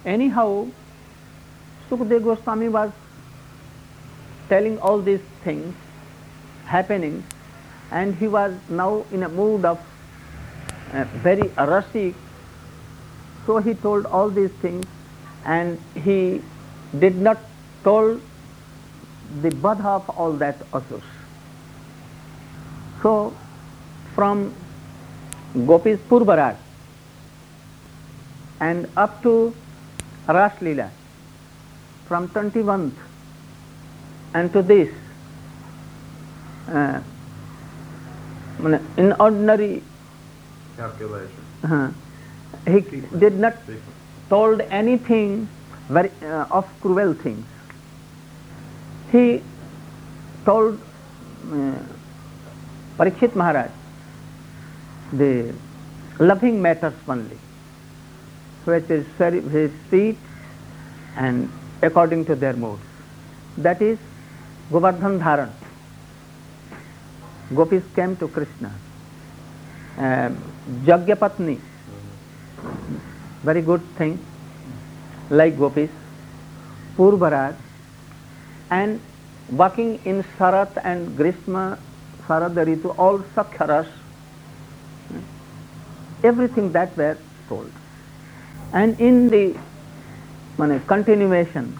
Anyhow, Sukadeva Goswami was telling all these things happening, and he was now in a mood of very rushy. So he told all these things, and he did not told the Badha of all that asurs. So from Gopis Purvaraj and up to Ras Leela, from 21st and to this, in ordinary calculation, he did not told anything very of cruel things. He told Parikshit Maharaj the loving matters only, which is very sweet and according to their moods. That is Govardhan Dharan. Gopis came to Krishna. Jagyapatni, very good thing, like Gopis. Purvaraj, and walking in Sarat and Grishma, Sarad Ritu, all Sakhyaras, everything that were told. And in the continuation,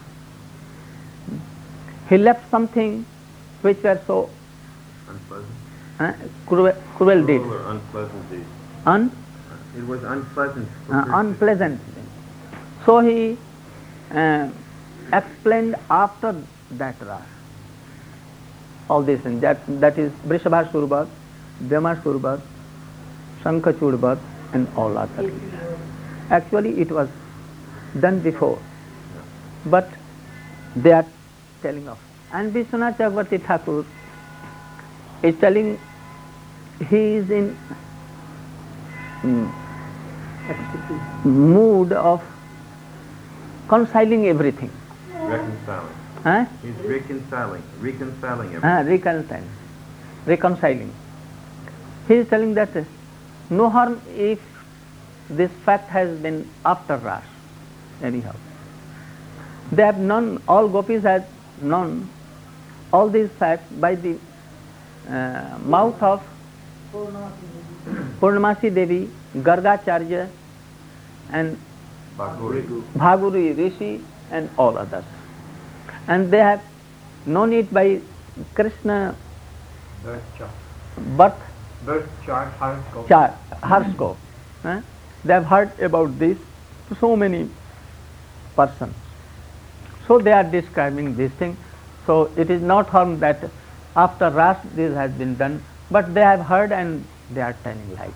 he left something which were so cruel deeds. Or unpleasant deeds. It was unpleasant. Unpleasant. So he explained after that ras all these things. That is Vrishabhasur, Vyamasur, Shankachud, and all other. Actually, it was done before, but they are telling of. And Vishwanath Chakravarti Thakur is telling he is in mood of reconciling everything. Reconciling. He's reconciling everything. Reconciling. He is telling that no harm if this fact has been after Ras. Anyhow, they have known, all gopis have known all these facts by the mouth of Purnamasi Devi, Gargacharya, and Bhaguri Rishi, and all others. And they have known it by Krishna birth chart, horoscope. They have heard about this so many persons. So they are describing this thing. So it is not harm that after Ras this has been done, but they have heard and they are telling light.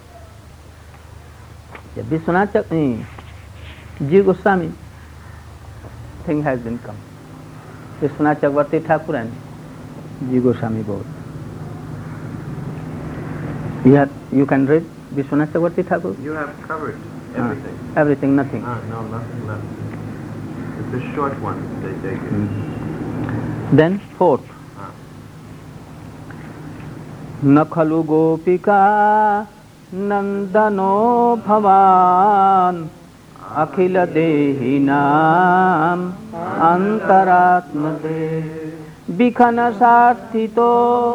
Vishwanath Ji Goswami thing has been come. Vishwanath Chakravarti Thakur and Ji Goswami both. You can read Vishwanath Chakravarti Thakur? You have covered everything. Everything, nothing. No, nothing left. It's a short one they take it. Then fourth. न खलु गोपिका नंदनो भवान अखिल देहिनाम अंतरात्मदे विखन सार्थितो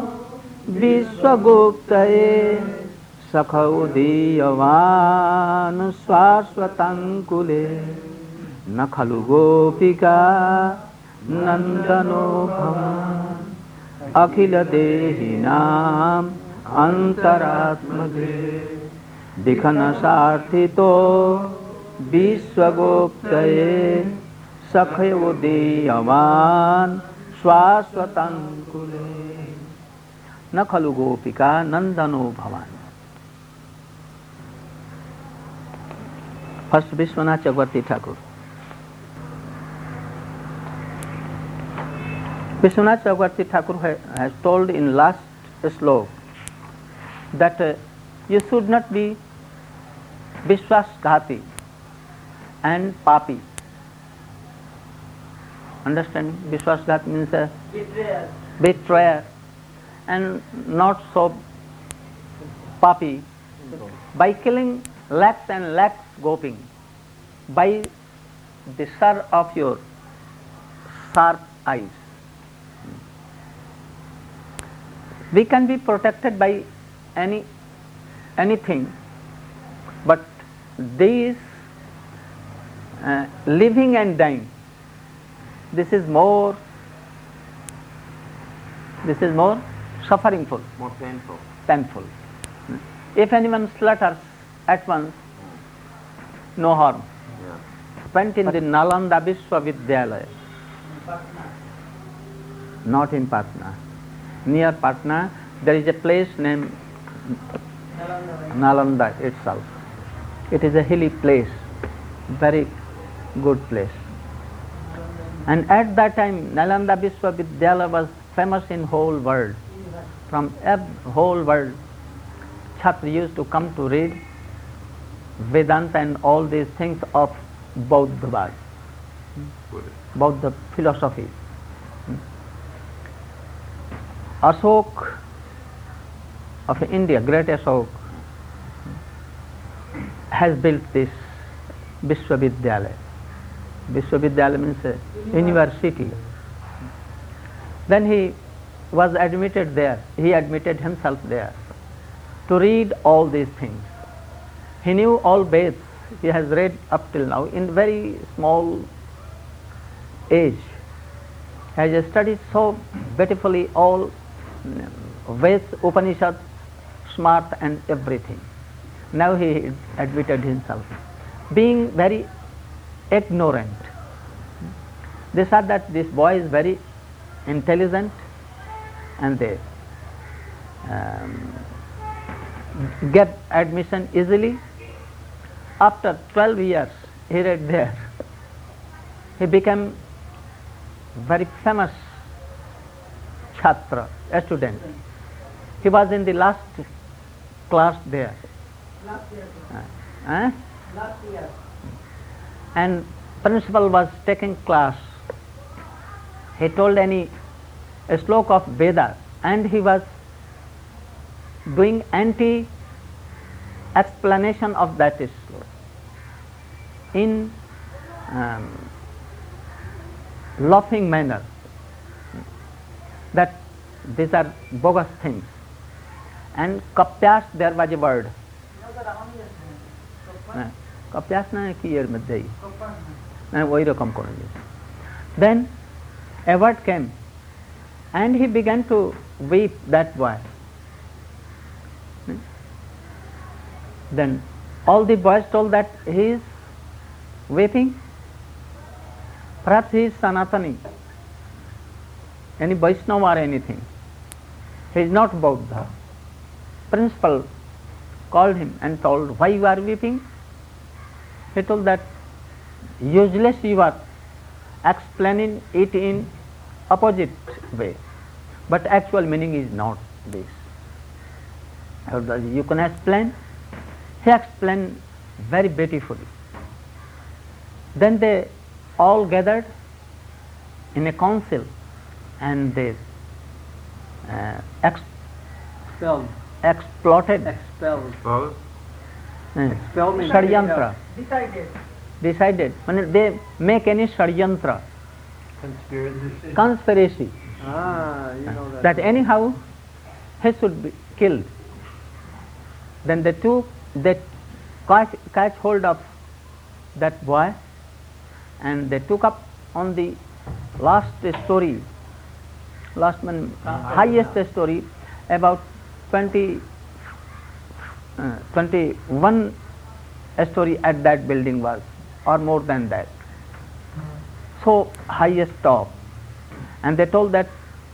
विश्वगुप्तये सखौ दीयवान शाश्वतंकुले न खलु गोपिका नंदनो भवान अखिल देहिनाम अंतरात्मदे विखन सार्थितो विश्वगुप्तये सखयो दीयवान शाश्वतंकुले न खलु गोपिका नंदनो भवान. First Vishwanath Chakravarti Thakur. Vishwanath Chakravarti Thakur has told in last slok that you should not be Vishwasghati and Papi. Understand? Vishwasghati means betrayer and not so Papi. By killing lakhs and lakhs goping, by the sir of your sharp eyes. We can be protected by anything, but these living and dying, this is more sufferingful, More painful. If anyone slaughters at once, no harm. Yeah. Spent in the Nalanda Vishwavidyalaya, not in Patna. Near Patna, there is a place named Nalanda itself. It is a hilly place, very good place. And at that time, Nalanda Vishwavidyalaya was famous in whole world. From whole world, Chhatri used to come to read Vedanta and all these things of Bauddhavad, Bauddha philosophy. Ashok of India, great Ashok, has built this Vishwavidyalaya. Vishwavidyalaya means a university. Then he was admitted there, he admitted himself there to read all these things. He knew all Veds, he has read up till now in very small age. He has studied so beautifully all Veds, Upanishads, smart and everything. Now he admitted himself, being very ignorant. They said that this boy is very intelligent, and they get admission easily. After 12 years, he read there. He became very famous Chhatra, a student. He was in the last class there. Last year. Last year. And principal was taking class. He told a sloka of Veda, and he was doing anti-explanation of that sloka in laughing manner, that these are bogus things. And Kapyas, there was a word. Kapyas na ki yer madhya hi. Wahi rakam kore. Then a word came, and he began to weep, that boy. Then all the boys told that he is weeping. Perhaps he is Sanatani, any Vaishnava or anything. He is not Bauddha. Principal called him and told, why you are weeping? He told that useless you are explaining it in opposite way, but actual meaning is not this. You can explain. He explained very beautifully. Then they all gathered in a council, and they exploited Shadyantra. Decided. When they make any Shadyantra, conspiracy, You know that anyhow he should be killed. Then they catch hold of that boy, and they took up on the last story, highest story, about 21 story at that building was, or more than that. So highest top. And they told that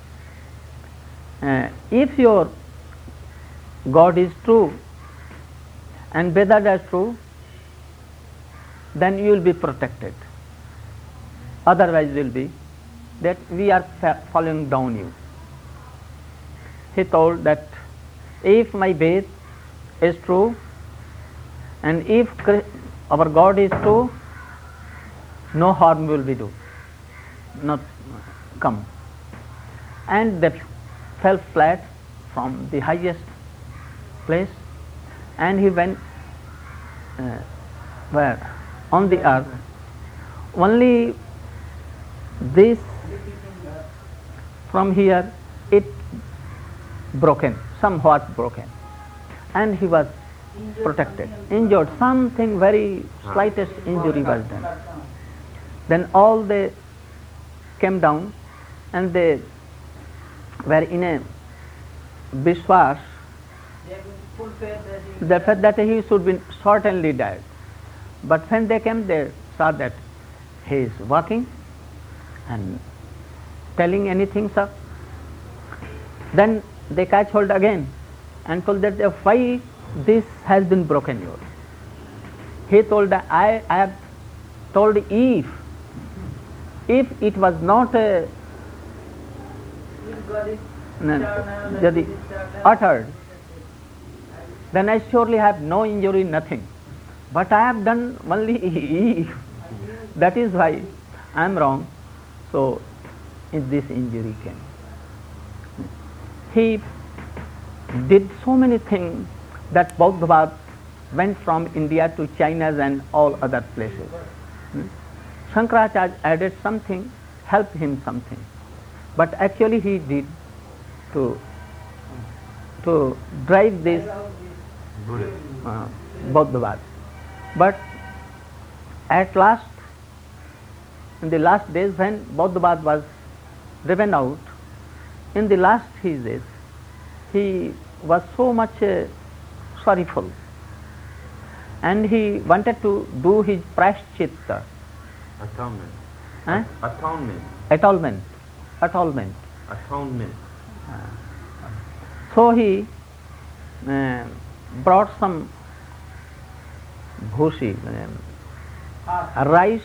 if your God is true and Vedanta is true, then you will be protected. Otherwise will be that we are following down you. He told that if my faith is true and if our God is true, no harm will be not come. And they fell flat from the highest place, and he went where? On the earth. only this from here it broken, somewhat broken, and he was protected. Injured, something very slightest injury was done. Then all they came down and they were in a Vishwas, the fact that he should be certainly dead. But when they came, they saw that he is walking and telling anything, sir. Then they catch hold again and told that why this has been broken yours. He told that I have told if it was not uttered, then I surely have no injury, nothing. But I have done only if. That is why I am wrong. So this injury came. He did so many things that Bauddhavad went from India to China and all other places. Shankaracharya added something, helped him something. But actually he did to drive this Bauddhavad. But at last, in the last days when Bauddhavad was driven out, in the last his days, he was so much sorrowful, and he wanted to do his prashchitta. Atonement. Huh? Atonement. Atonement. So he brought some bhushi, rice,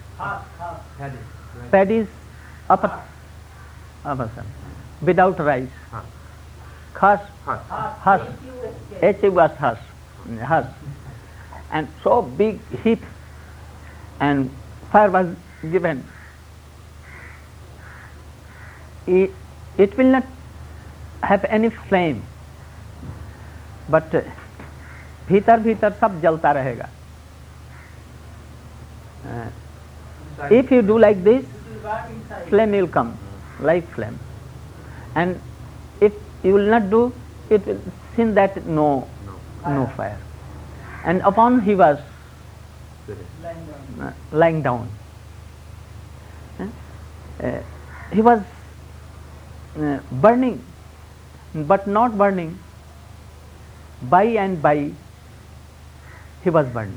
paddies, without rice. Khas, hush, and so big heap, and fire was given. It will not have any flame, but भीतर सब जलता रहेगा. If you do like this, flame will come, like flame. And if you will not do, it will seem that no fire. And upon he was lying down. He was burning, but not burning. By and by, he was burning,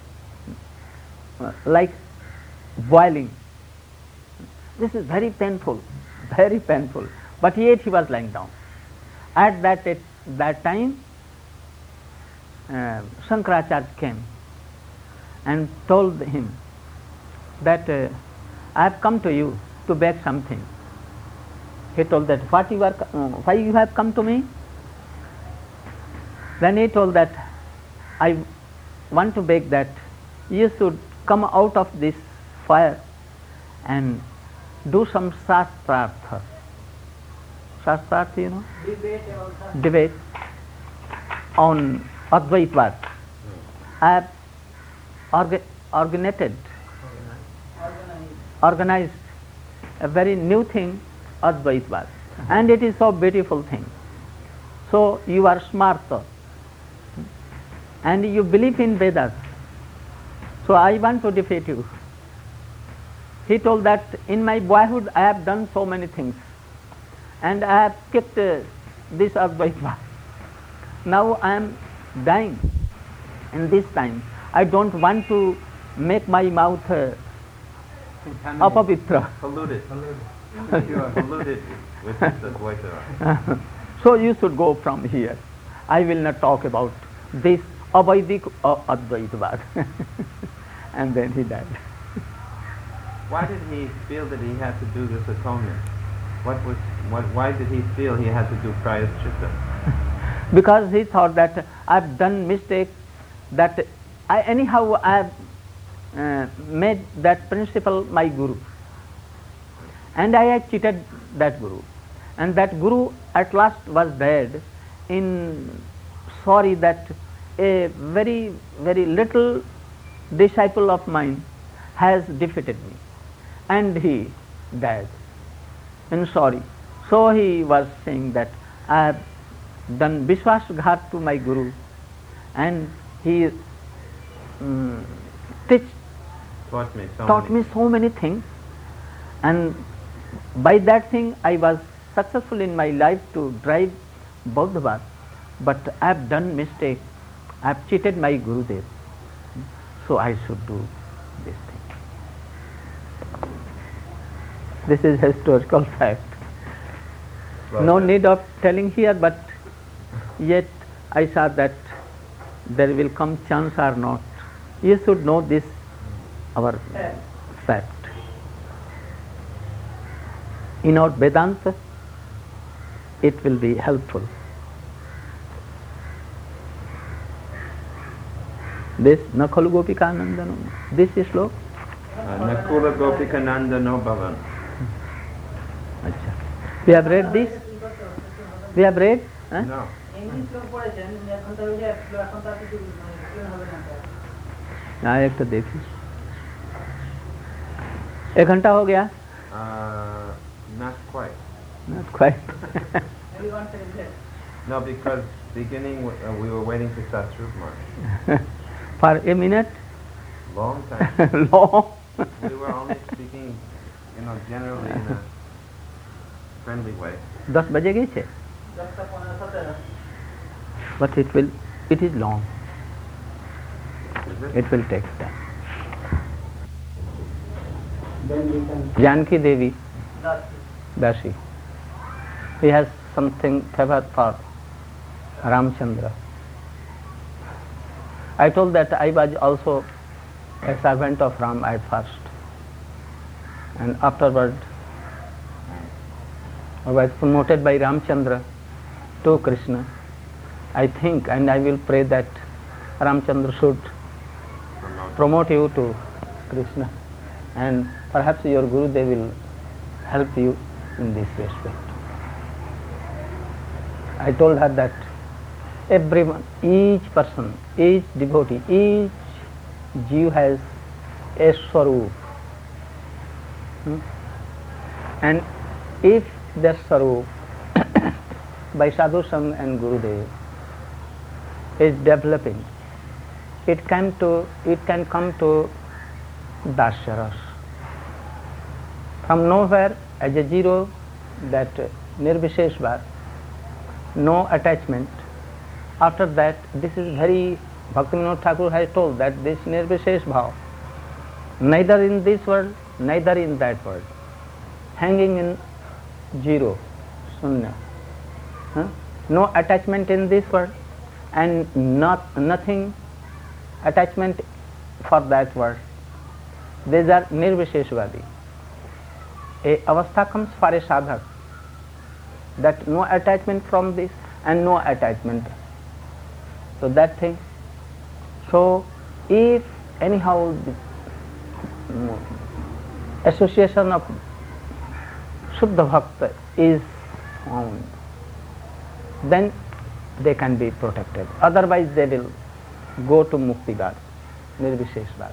like boiling. This is very painful, but yet he was lying down. At that time, Shankaracharya came and told him that I have come to you to beg something. He told that why you have come to me? Then he told that I want to beg that you should come out of this fire and do some shastrartha. Shastrartha, you know? Debate on Advaitvad. I have organized a very new thing, Advaitvad, and it is so beautiful thing. So you are smarta, and you believe in Vedas. So I want to defeat you. He told that in my boyhood I have done so many things, and I have kept this Advaitva. Now I am dying, and this time I don't want to make my mouth apavitra. Polluted. You are polluted with this Advaita. So you should go from here. I will not talk about this Avaidik Advaitavad. And then he died. Why did he feel that he had to do this atonement? Why did he feel he had to do prayaschitta? Because he thought that I've done mistake, that I have made that principle my guru, and I had cheated that guru, and that guru at last was dead in sorry that a very, very little disciple of mine has defeated me, and he died. And sorry. So he was saying that I have done Vishwasghat to my Guru, and he taught me so many things, and by that thing I was successful in my life to drive Bauddhavad, but I have done mistake. I have cheated my Gurudev, so I should do this thing. This is historical fact. Well, No need of telling here, but yet I saw that there will come chance or not. You should know this, our fact. In our Vedanta, it will be helpful. This Nakula Gopika Nandano, this is slow. Nakula Gopika Nandano Bhavan. Achha. We have read this? We have read? Huh? No. हाँ एक तो देखी 1 घंटा हो गया Not quite. Not quite. No, because beginning we were waiting for Satsrup Maharaj. For a minute. Long time. Long. We were only speaking, generally in a friendly way. 10 बजे गई छे. But it is long. Is it? It will take time. Then we can Janki Devi, Dashi. He has something favored for Ramchandra. I told that I was also a servant of Ram at first, and afterward I was promoted by Ramchandra to Krishna. I think and I will pray that Ramchandra should promote you to Krishna, and perhaps your Gurudev will help you in this respect. I told her that everyone, each person, each devotee, each Jew has a Swarup. And if their Swarup by Sadhu Sangh and Gurudev is developing, it can come to Dasyaras. From nowhere, as a zero, that Nirvisheshvar, no attachment. After that, this is very, Bhaktivinoda Thakur has told that this Nirvishesh Bhav, neither in this world, neither in that world, hanging in zero, Sunya. No attachment in this world and nothing attachment for that world. These are Nirvisheshvadi. A avastha comes for a sadhak that no attachment from this and no attachment. So that thing. So if anyhow the association of Shuddha Bhakta is found, then they can be protected. Otherwise they will go to Mukti-Bad, Nirvisheshvad.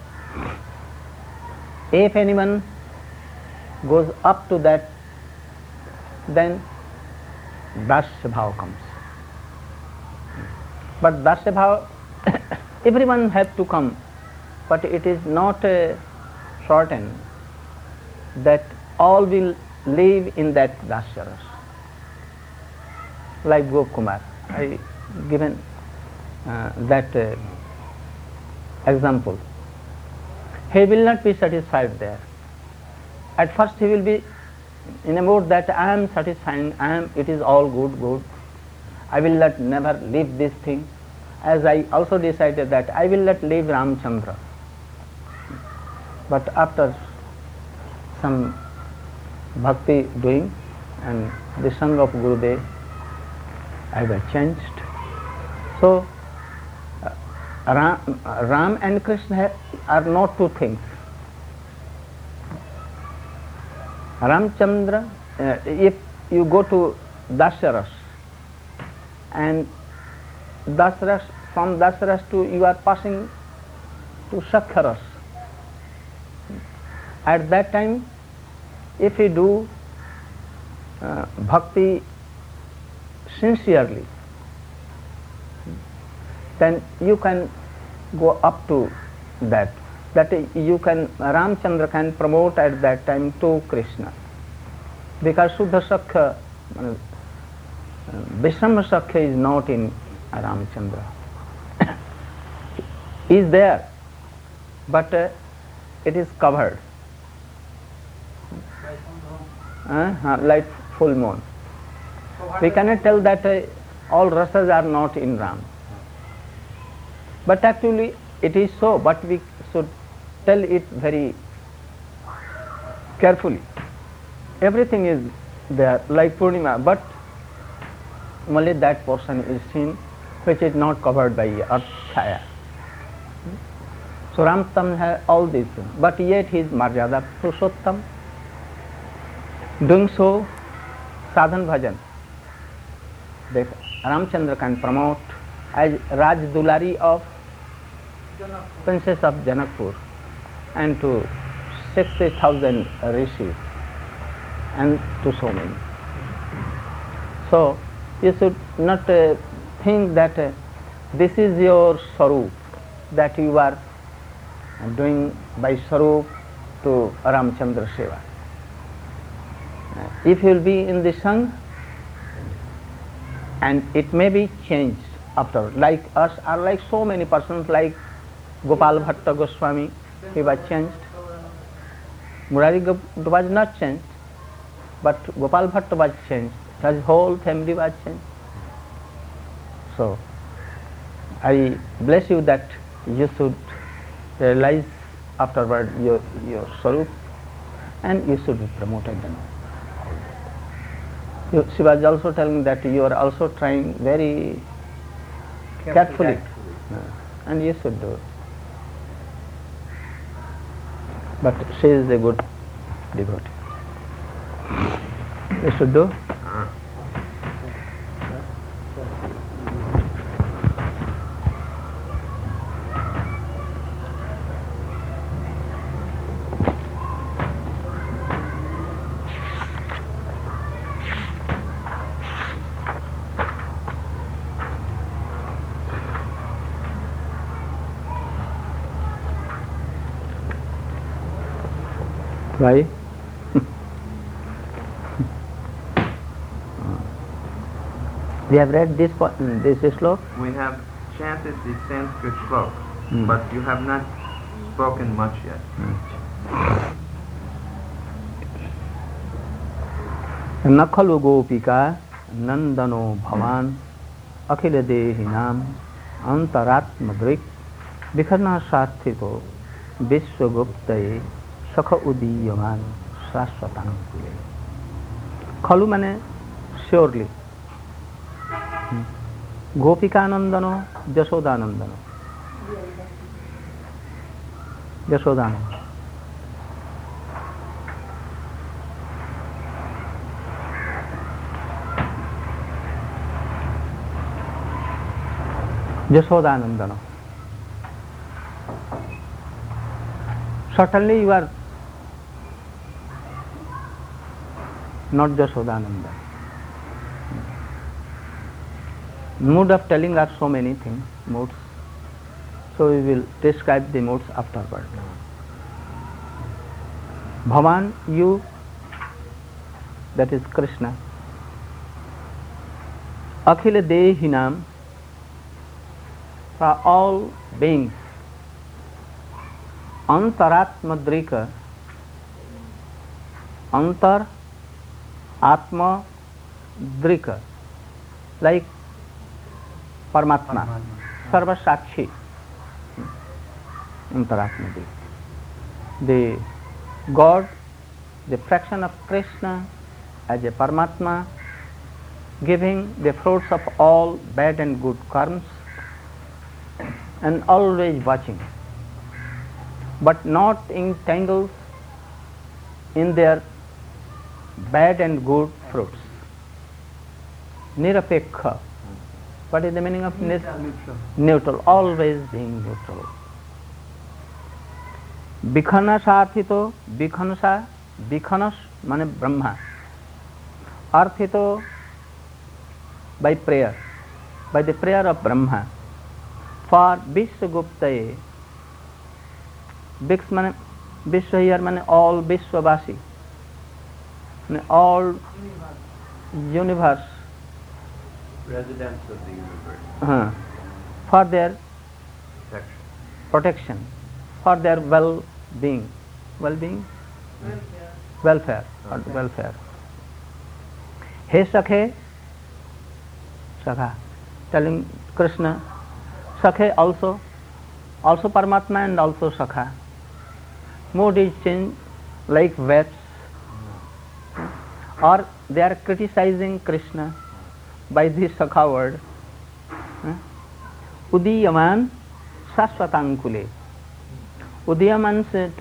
If anyone goes up to that, then Dasya Bhav comes. But Dasya Bhav, everyone has to come, but it is not certain that all will live in that Dasya Ras. Like Gokumar, I given that example. He will not be satisfied there. At first he will be in a mood that I am satisfied, it is all good. I will not never leave this thing. As I also decided that I will not leave Ramchandra. But after some bhakti doing and the Sangha of Gurudev, I was changed. So Ram and Krishna are not two things. Ramchandra, if you go to Dasyaras, and Dasyaras, from Dasyaras to you are passing to Shakhyaras, At that time, if you do bhakti sincerely, then you can go up to that. That you can, Ramchandra can promote at that time to Krishna. Because Shuddha Sakya, Vishrama Sakya is not in Ramchandra. Is there, but it is covered. Like full moon. We cannot tell that all rasas are not in Ram. But actually it is so, but we should tell it very carefully. Everything is there, like Purnima, but only that portion is seen which is not covered by earth chaya. So Ramtam has all these things, but yet he is Marjada Purushottam. Doing so, sadhan bhajan, that Ramchandra can promote as Raj Dulari of Princess of Janakpur and to 60,000 rishis and to so many. So you should not think that this is your Swarup, that you are doing by Swarup to Ramchandra Seva. If you will be in the Sangh, and it may be changed after, like us or like so many persons, like Gopal Bhatta Goswami, he was changed. Murari was not changed, but Gopal Bhatta was changed. His whole family was changed. So I bless you that you should realize afterward your Swarup, and you should be promoted then. She was also telling that you are also trying very carefully. And you should do it. But she is a good devotee. You should do. Why? We have read this slok? We have chanted the Sanskrit slok, but you have not spoken much yet. Nakhalu gopika nandano bhavan akhila dehinam antaratmadrik vikharna sathito vishwaguptaye Sakha udiyaman saswatang. Khalu mane surely. Gopika nandano Jashodanandano. Jashodanandano. Jashodanandano. Certainly you are not Jashodananda. Mode of telling are so many things, modes. So we will describe the modes afterward. Bhavan, you, that is Krishna. Akhila Dehinam, for all beings. Antaratmadrika, Antar Atma Drika, like Paramatma, Sarva Sakshi, Antaratma Drika. The God, the fraction of Krishna as a Paramatma, giving the fruits of all bad and good karmas, and always watching, but not entangled in their bad and good fruits. Nirapekha. What is the meaning of neutral? Neutral, always being neutral. Vikhanasarthito, Vikhanasa, Vikhanas mane Brahma. Arthito by prayer, by the prayer of Brahma. For Vishwaguptaye, Viks mane Vishwa here mane all Vishwavasi, mane all universe, Residents of the universe. For their Protection. protection, for their well-being, well-being, welfare, or welfare. He Sakhe, Sakha, telling Krishna, Sakhe also Paramatma and also Sakha. Mood is changed like waves, or they are criticizing Krishna by this Sakha word. Udiyaman Saswatankule. Udiyaman means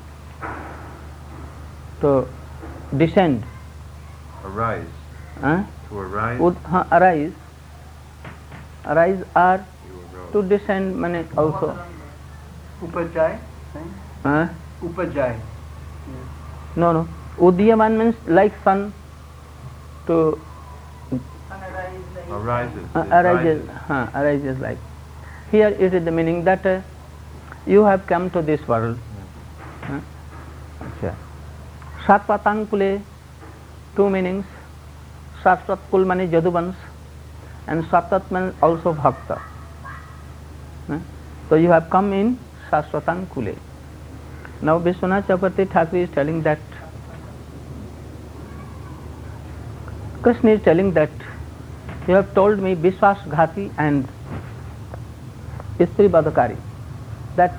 to descend. Arise. To arise. Arise. Arise or You arose. to descend means also. Upajay. Upajay. No. Udiyaman means like sun to Arises. arises like. Here it is the meaning that you have come to this world. Satvatangkule, two meanings. Satvatkul means Jaduvans and Satvat means also Bhakta. So you have come in Satvatangkule. Now Vishwanath Chakravarti Thakur is telling that Krishna is telling that you have told me Vishwasghati and Istri Badakari, that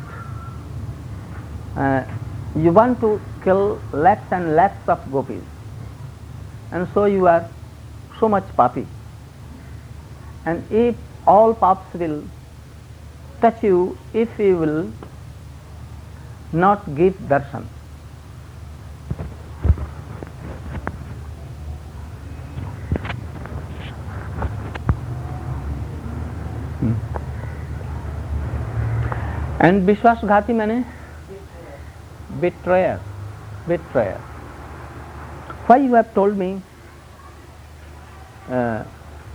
you want to kill lakhs and lakhs of gopis, and so you are so much papi. And if all paps will touch you, if you will not give darshan, and Vishwasghati means betrayer. Why you have told me a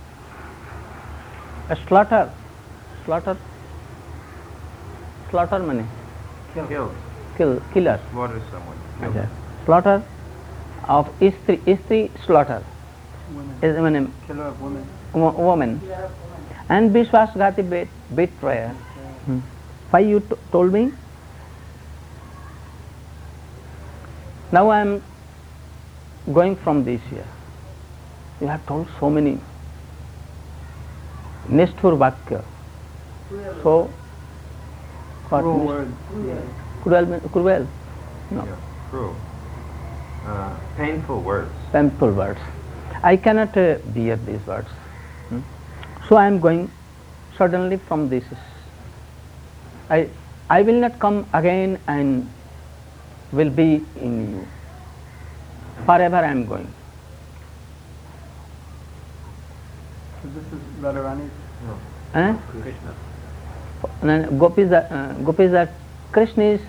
slaughter means Killed. killer. Slaughter someone. Okay. Slaughter of Istri slaughter is mean Killer of women. woman, and Vishwasghati betrayer. Why you told me? Now I am going from this year. You have told so many Nishthur Vakya. So, what Cruel Nish- words. Cruel? No. Yeah. Cruel. Painful words. Painful words. I cannot bear these words. So I am going suddenly from this. I will not come again and will be in you. Forever I am going. So this is Radharani's. Eh? Krishna. Gopis are Krishna is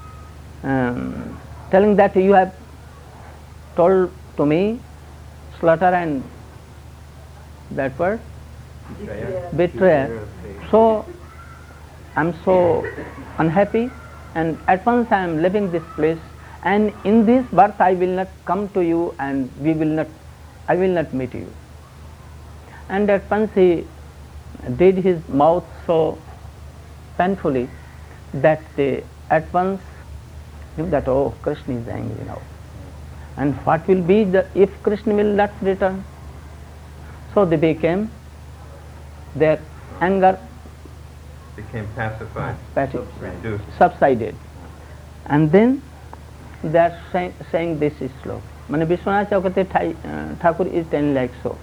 telling that you have told to me slaughter and that word betrayer. So I am so unhappy, and at once I am leaving this place, and in this birth I will not come to you, and I will not meet you. And at once he did his mouth so painfully that they at once knew that, oh, Krishna is angry now. And what will be if Krishna will not return? So they became, their anger Became pacified. Reduced. subsided. And then they are saying this is slow. Mane Vishwanath Chakravarti Thakur is telling like so.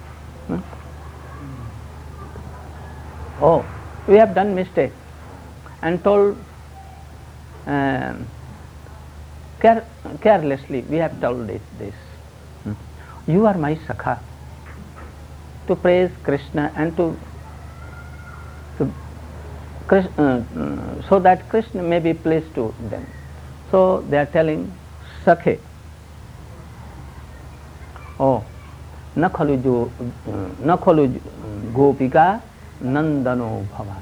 Oh, we have done mistake and told carelessly we have told this. You are my Sakha, to praise Krishna and to so that Krishna may be pleased to them. So they are telling Sakhe, oh, न खलु गोपिका नंदनो भवा.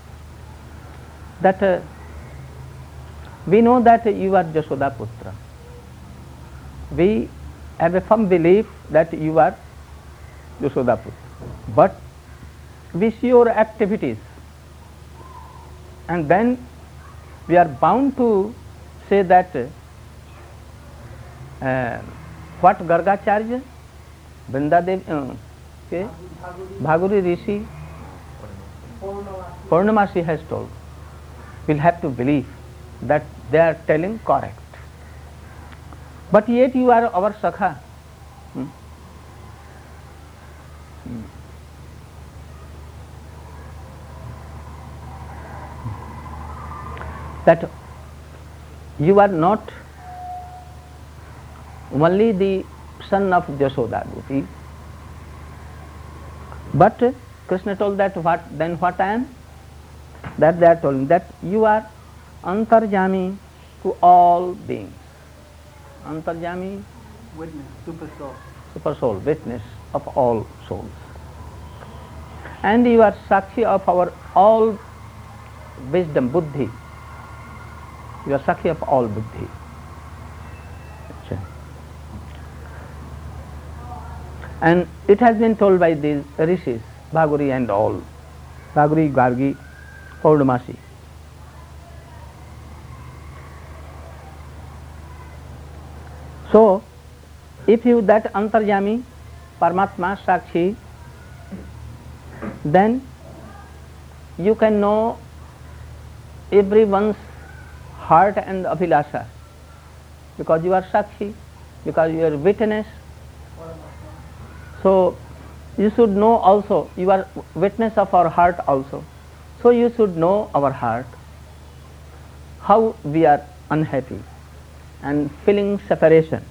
That we know that you are Jashoda Putra. We have a firm belief that you are Jashoda Putra. But we see your activities, and then we are bound to say that what Gargacharya, Vrindadev, Bhaguri Rishi, Purnamasi has told. We'll have to believe that they are telling correct. But yet you are our Sakha. That you are not only the son of Jashoda Gopi, but Krishna told that what I am? That they are telling that you are Antarjami to all beings. Antarjami, Witness, super soul. super soul, witness of all souls. And you are Sakshi of our all wisdom, Buddhi. You are Sakhi of all Buddhi. And it has been told by these rishis, Bhaguri and all, Bhaguri, Gargi, Purnamasi. So, if you that Antarjami, Paramatma, Sakshi, then you can know everyone's heart and abhilasha, because you are Sakshi, because you are witness. So you should know also, you are witness of our heart also. So you should know our heart, how we are unhappy and feeling separation.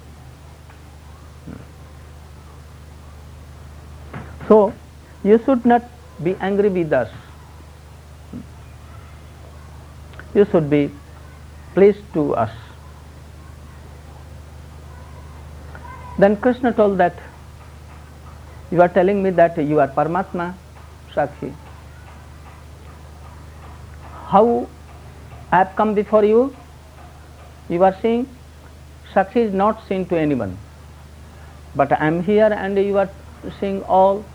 So you should not be angry with us. You should be pleased to us. Then Krishna told that you are telling me that you are Paramatma, Sakshi. How I have come before you? You are seeing Sakshi is not seen to anyone, but I am here and you are seeing all.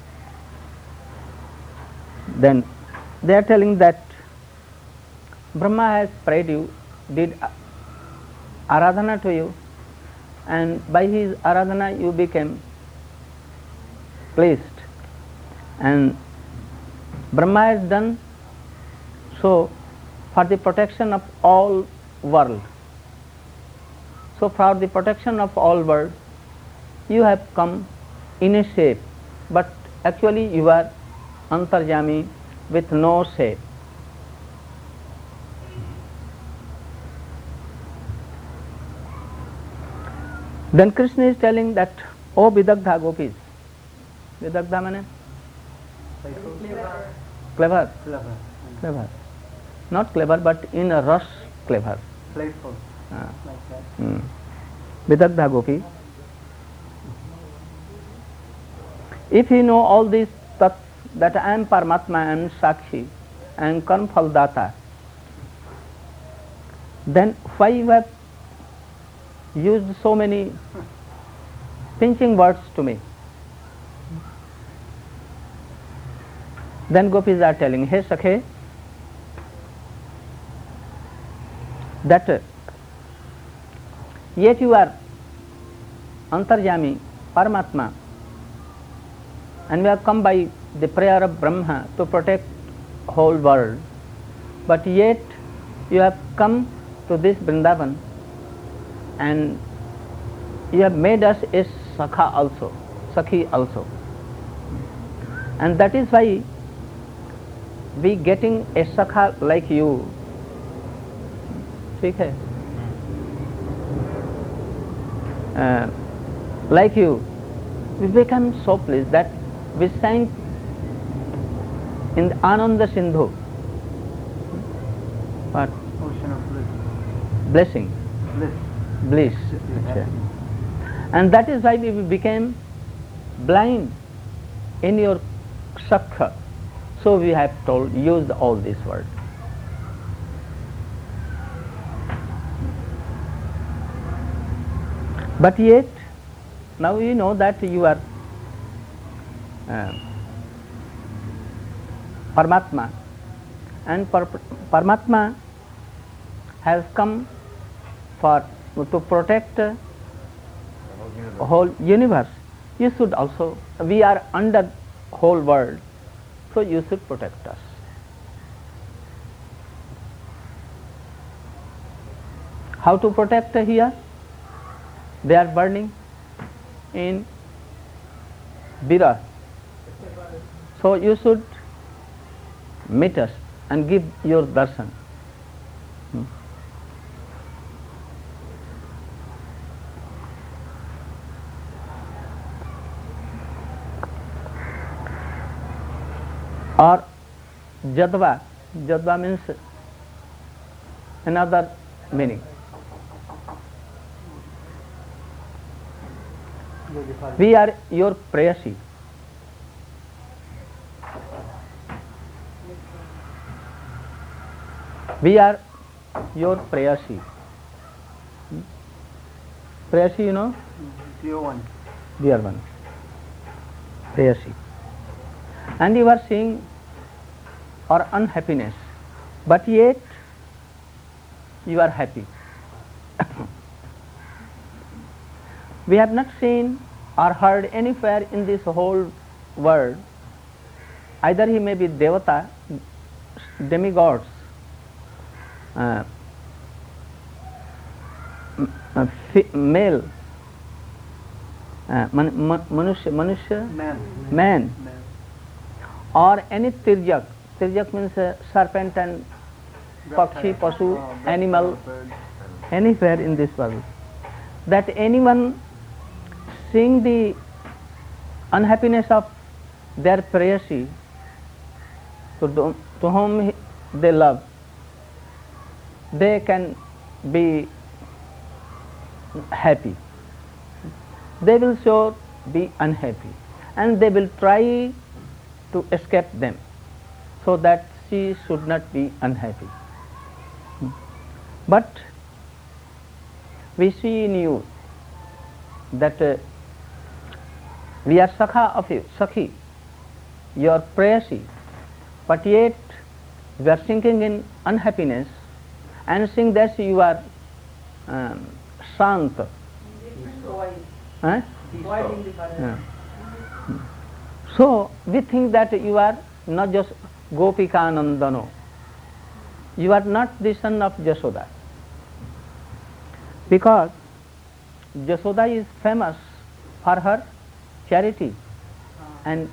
Then they are telling that Brahma has prayed you, did Aradhana to you, and by his Aradhana you became pleased. And Brahma has done so for the protection of all world. So for the protection of all world, you have come in a shape, but actually you are Antarjami with no shape. Then Krishna is telling that, O Vidagdha Gopis. Vidagdha means clever. Clever. Clever. Not clever, but in a rush clever. Playful. Like that. Vidagdha Gopi. If you know all these tats, that I am Paramatma and Sakshi and Karma Phal Data, then why you have used so many pinching words to me? Then Gopis are telling, Hey Sakhe, that yet you are Antarjami, Paramatma, and we have come by the prayer of Brahma to protect whole world, but yet you have come to this Vrindavan and you have made us a Sakha also, Sakhi also, and that is why we getting a Sakha like you. ठीक है? Like you, we become so pleased that we sang in the Ananda Sindhu. What? Ocean of bliss. Blessing. bliss. Bliss. This is Acha. happiness. And that is why we became blind in your sakha. So we have told, used all these words. But yet, now you know that you are Paramatma, and Paramatma has come to protect the whole universe. You should also, we are under whole world, so you should protect us. How to protect here? They are burning in Bira. So you should meet us and give your darshan. Or Jadva. Jadva means another meaning. We are your prayasi. We are your prayasi. Prayasi, you know? Dear one. Dear one. Prayasi. And you are seeing our unhappiness, but yet you are happy. We have not seen or heard anywhere in this whole world, either he may be Devata, demigods, male, man, or any tirjak. Tirjak means serpent and pakshi, pasu, animal, anywhere in this world. That anyone seeing the unhappiness of their prayasi, to whom they love, they can be happy. They will sure be unhappy, and they will try to escape them, so that she should not be unhappy. But we see in you that we are sakha of you, sakhi, your prayasi, but yet we are sinking in unhappiness, and seeing that you are shant. So we think that you are not just Gopika Nandano. You are not the son of Jashoda. Because Jashoda is famous for her charity and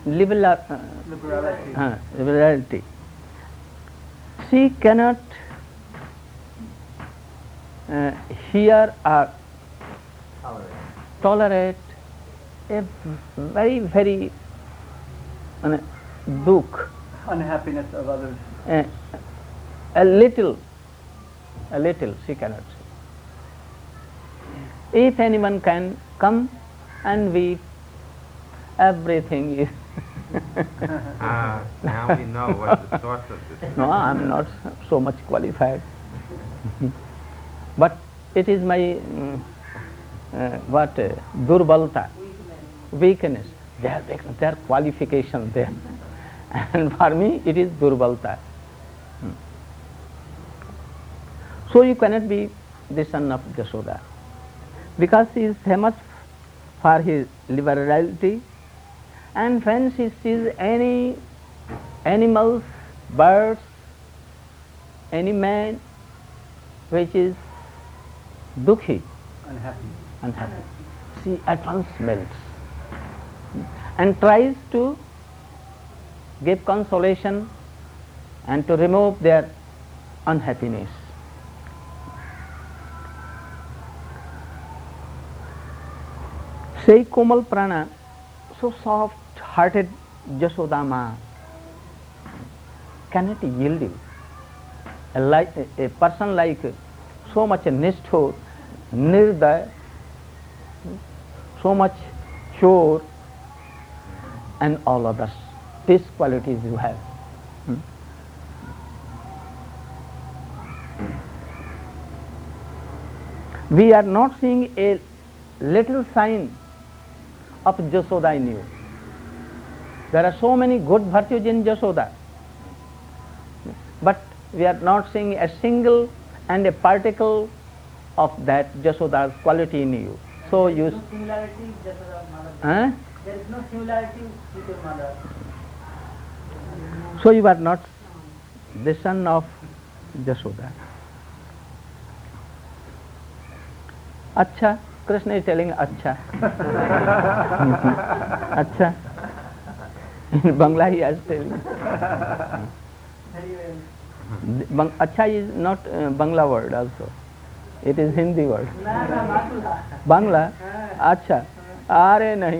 liberality. She cannot hear or tolerate a very dukh, Unhappiness of others. a little she cannot. If anyone can come and weep, everything is now we know what the source of this is. No, I am not so much qualified. But it is my durbalta, weakness. Their qualification there. And for me it is durbalta. So you cannot be the son of Jashoda, because he is famous for his liberality, and when she sees any animals, birds, any man which is dukhi, unhappy, she at once melts and tries to give consolation and to remove their unhappiness. Say Komal Prana, so soft-hearted Jashoda cannot yield you. A person like so much Nishthur, nirday, so much chore, and all others. These qualities you have. We are not seeing a little sign of Jashoda in you. There are so many good virtues in Jashoda, but we are not seeing a single and a particle of that Jashoda's quality in you. So you. There is no similarity with Jashoda's mother. Huh? There is no similarity with your mother. So you are not the son of Jashoda. Acha, Krishna is telling Acha. Acha. In Bangla he is telling. Very well. Acha is not Bangla word also. It is Hindi word. Bangla? Acha. Are nahi.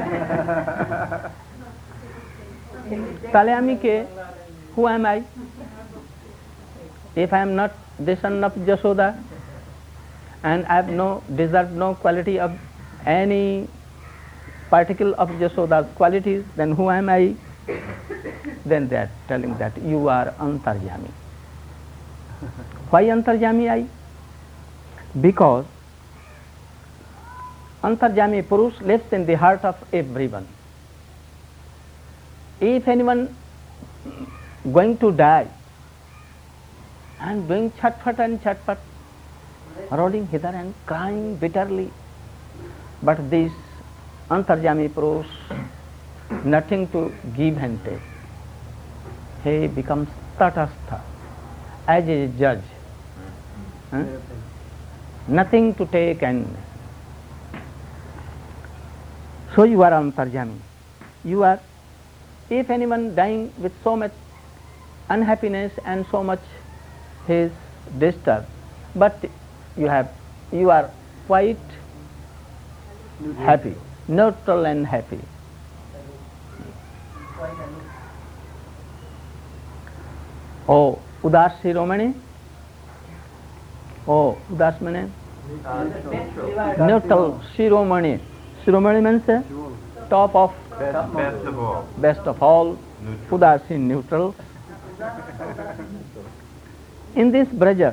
Talyamike, who am I? If I am not the son of Jashoda, and I have deserved no quality of any particle of Jashoda's qualities, then who am I? Then they are telling that you are Antarjami. Why Antarjami I? Because Antarjami Purush lives in the heart of everyone. If anyone going to die and doing chatpat and chatpat, rolling hither and crying bitterly, but this Antarjami Purush, nothing to give and take. He becomes tatastha, as a judge. Huh? Nothing to take and. So you are Antarjami. You are, if anyone dying with so much unhappiness and so much his disturbed, but you are quite happy, neutral and happy. Oh, Udas Shiromani? Oh, Udas means neutral. Shiromani. Shiromani means top of, Best of all. best of all. Neutral. Udas is neutral. In this Braja,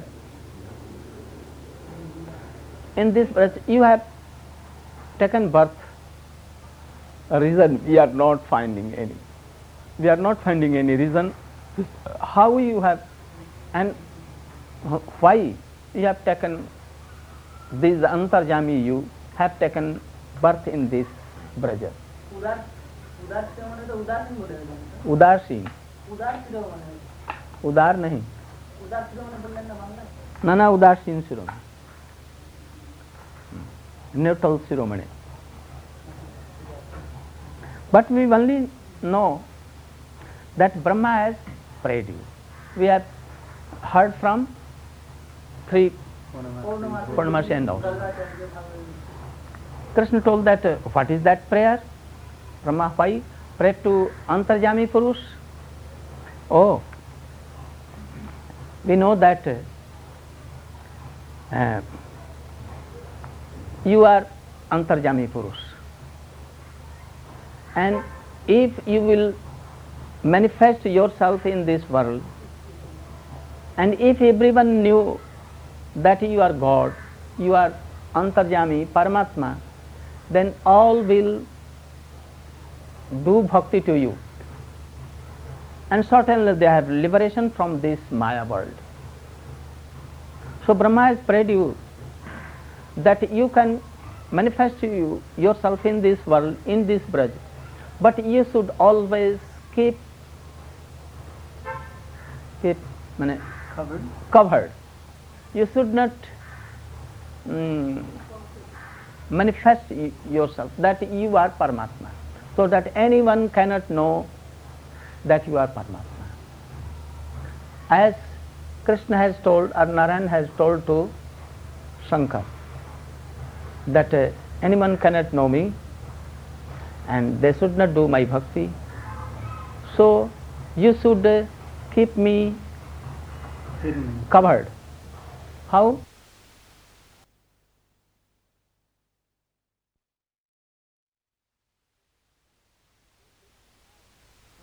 you have taken birth. A reason we are not finding any. We are not finding any reason how you have and why you have taken this Antarjami, you have taken birth in this Braja. Udasin. Udar nahi. Nana Udasin Shiromani. Neutral Shiromani. But we only know that Brahma has prayed you. We have heard from three Purnamasi and all. Krishna told that what is that prayer? Brahma, why pray to Antarjami Purush? Oh, we know that you are Antarjami Purush. And if you will manifest yourself in this world, and if everyone knew that you are God, you are Antarjami, Paramatma, then all will do bhakti to you. And certainly they have liberation from this Maya world. So Brahma has prayed you that you can manifest yourself in this world, in this Braj, but you should always keep covered. You should not manifest yourself that you are Paramatma, so that anyone cannot know that you are Paramatma. As Krishna has told, or Narayan has told to Shankar, that anyone cannot know me and they should not do my bhakti. So you should keep me covered. How?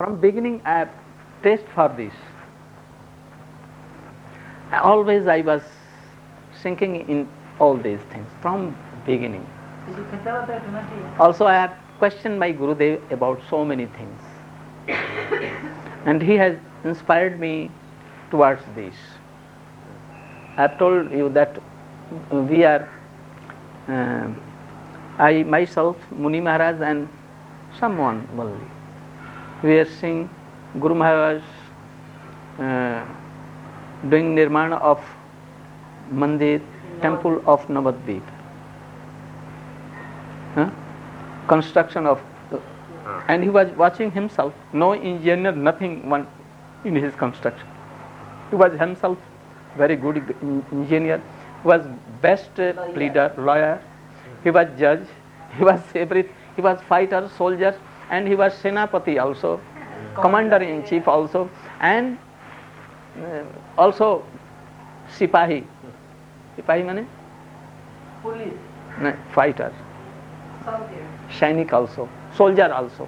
from beginning I have taste for this. Always I was thinking in all these things from beginning. Also I have questioned my Gurudev about so many things. And he has inspired me towards this. I have told you that we are, I myself, Muni Maharaj and someone only, we are seeing Guru Maharaj doing nirmana of mandir, temple of Navadvip. Construction of, and he was watching himself, no engineer, nothing one in his construction. He was himself very good engineer, he was best pleader, lawyer, he was judge, he was everything, he was fighter, soldier, and he was Senapati also, commander-in-chief also, and also Sipahi. Sipahi means? Police. No, fighter. Soldier. Sainik also, soldier also.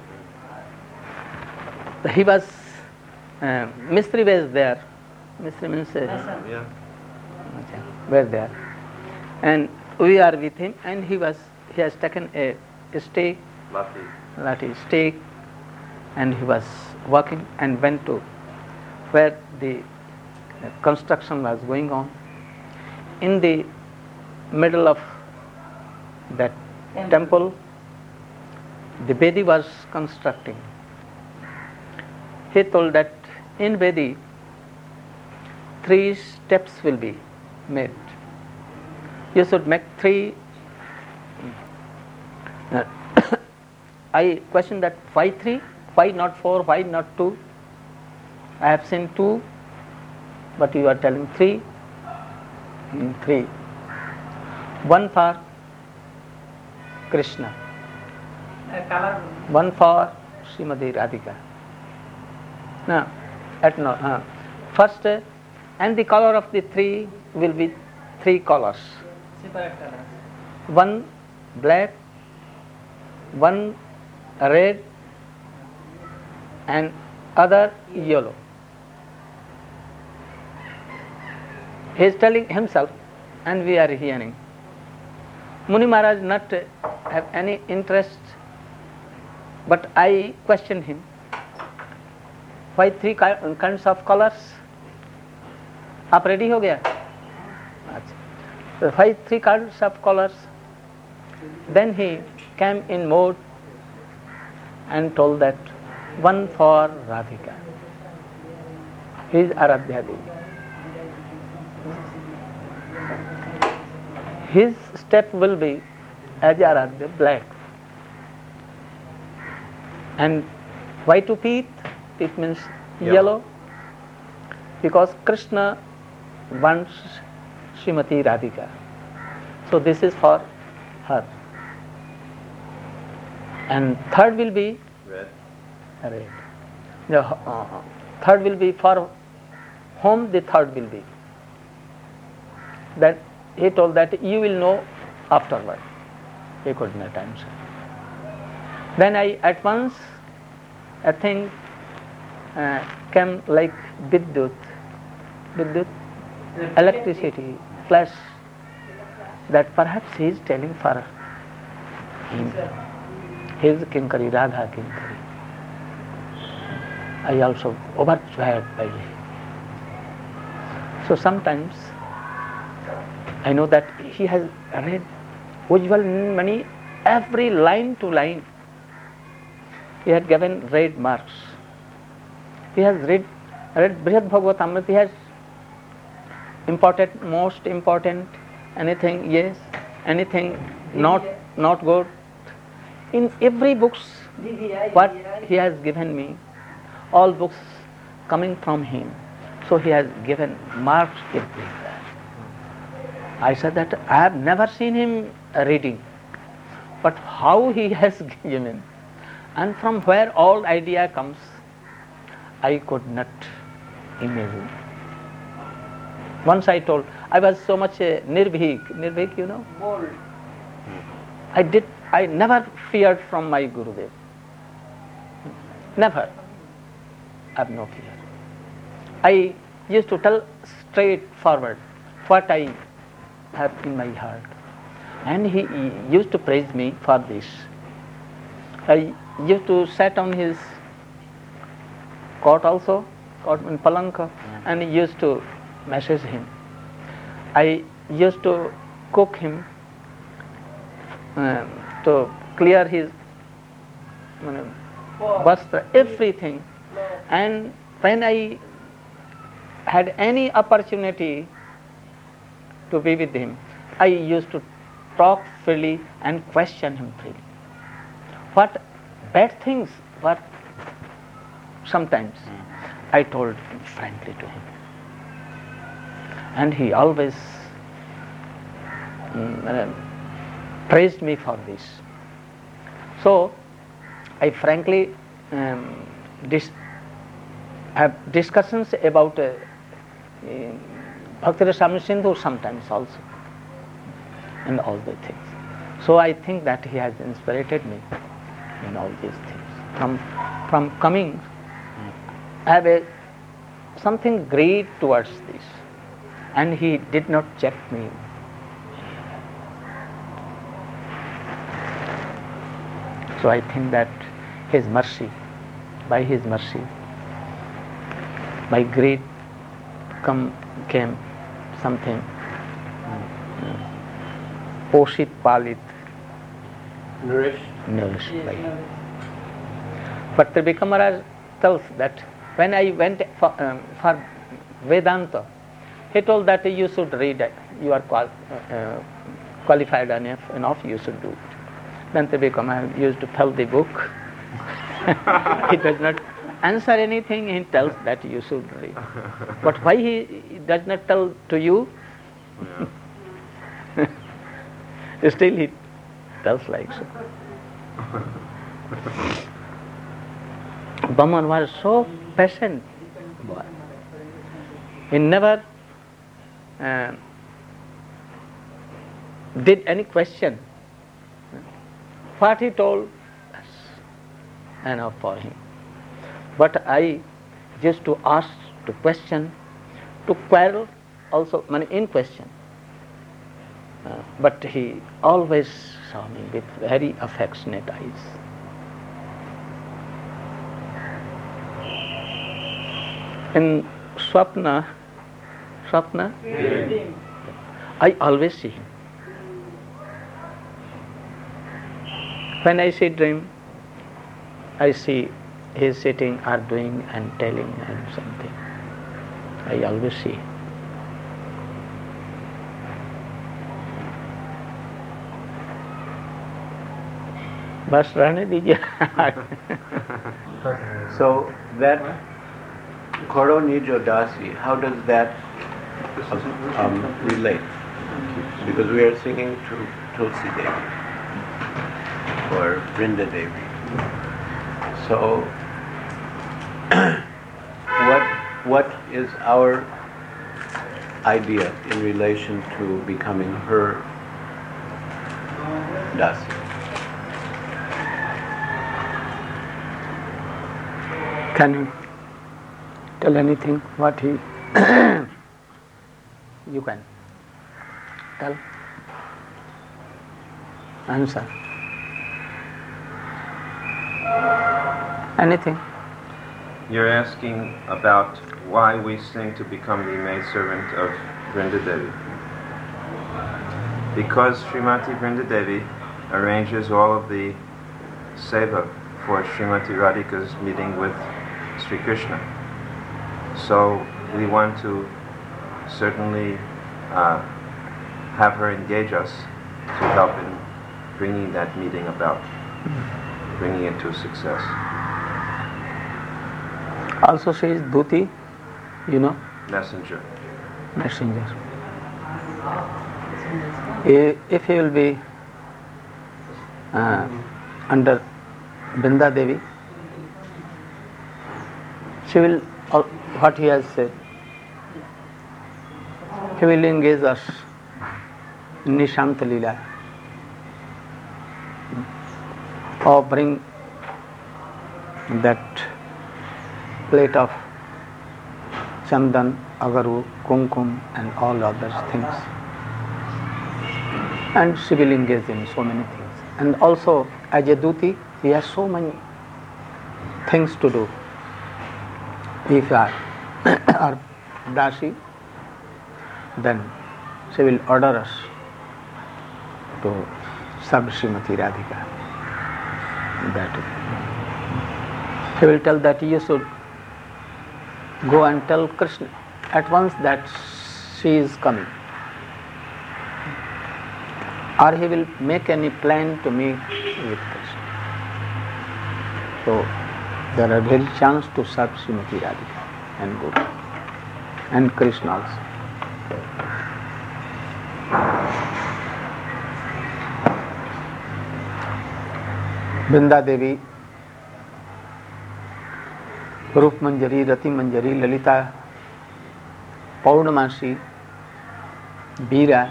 He was, Mistri was there. Mistri means, Yeah. were there. And we are with him, and he has taken a stake, Lati stake, and he was walking and went to where the construction was going on. In the middle of that temple, the Vedi was constructing. He told that in Vedi, 3 steps will be made. You should make 3. I question that why 3? Why not 4? Why not 2? I have seen 2, but you are telling 3. 3. 1 for Krishna. Color. 1 for Srimati Radhika. No, first, and the color of the 3 will be 3 colors. Separate colors. 1 black, 1 red, and other yellow. He is telling himself, and we are hearing. Muni Maharaj not have any interest, but I question him. Why 3 kinds of colors? आप ready हो गया? So why 3 kinds of colors? Then he came in mode and told that 1 for Radhika. He is Aradhya Devi. His step will be as Aradhya, black. And why to Peeth? It means yellow. Because Krishna wants Srimati Radhika. So this is for her. And third will be Red. red. The third will be for whom the third will be. That he told that you will know afterward. He could not answer. Then I at once, I think, came like Vidyut, electricity, flash, that perhaps he is telling for him. His Kinkari, Radha Kinkari. I also overjoyed by it. So sometimes I know that he has read Ujjwal Mani, every line to line. He had given red marks. He has read Brihad Bhagavatamrita. He has important, most important, anything yes, anything not good. In every books, what he has given me, all books coming from him. So he has given marks everywhere. I said that I have never seen him reading, but how he has given, and from where all idea comes, I could not imagine. Once I told, I was so much Nirbhik, you know. Bold. I never feared from my Gurudev. Never. I have no fear. I used to tell straightforward what I have in my heart. And he used to praise me for this. I used to sit on his cot also, cot in Palanka, and he used to message him. I used to cook him to clear his vastra, everything. And when I had any opportunity to be with him, I used to talk freely and question him freely. What bad things were sometimes, I told him frankly to him. And he always praised me for this. So, I frankly have discussions about Bhakti Rasamrita Sindhu sometimes also, and all the things. So I think that he has inspired me in all these things. From coming, I have something great towards this, and he did not check me. So I think that his mercy, by his mercy, by great came something Poshit Palit, nourished by him. But Tribhikam Maharaj tells that when I went for Vedanta, he told that you should read it. You are qualified enough, you should do it. Then Tribhikam Maharaj used to tell the book. He does not answer anything, he tells that you should read. But why he does not tell to you? Still he tells like so. Baman was so patient boy. He never did any question. What he told, enough for him. But I used to ask, to question, to quarrel also, in question. But he always saw me with very affectionate eyes. In Swapna, I always see him. When I see dream, I see he is sitting or doing and telling and something. I always see. बस रहने दीजिए. So that Koro Nijo Dasi, how does that relate? Because we are singing to Tulsi Devi or Vrinda Devi. So what is our idea in relation to becoming her Dasi? Can you tell anything? What he you can tell? Answer. Anything? You're asking about why we sing to become the maidservant of Vrinda Devi. Because Srimati Vrinda Devi arranges all of the seva for Srimati Radhika's meeting with Sri Krishna. So we want to certainly have her engage us to help in bringing that meeting about, bringing it to success. Also she is Dhuti, Messenger. If he will be under Vrinda Devi, she will, what he has said, he will engage us in Nishanta Leela or bring that plate of chandan, agaru, kumkum and all other things. And she will engage in so many things. And also as a duty, he has so many things to do. If you are or Dasi, then she will order us to serve Srimati Radhika. That she will tell that you should go and tell Krishna at once that she is coming. Or he will make any plan to meet with Krishna. So there are very chance to serve Srimati Radhika and Guru and Krishna also. Vrinda Devi, Rup Manjari, Rati Manjari, Lalita, Paurnamasi, Veera,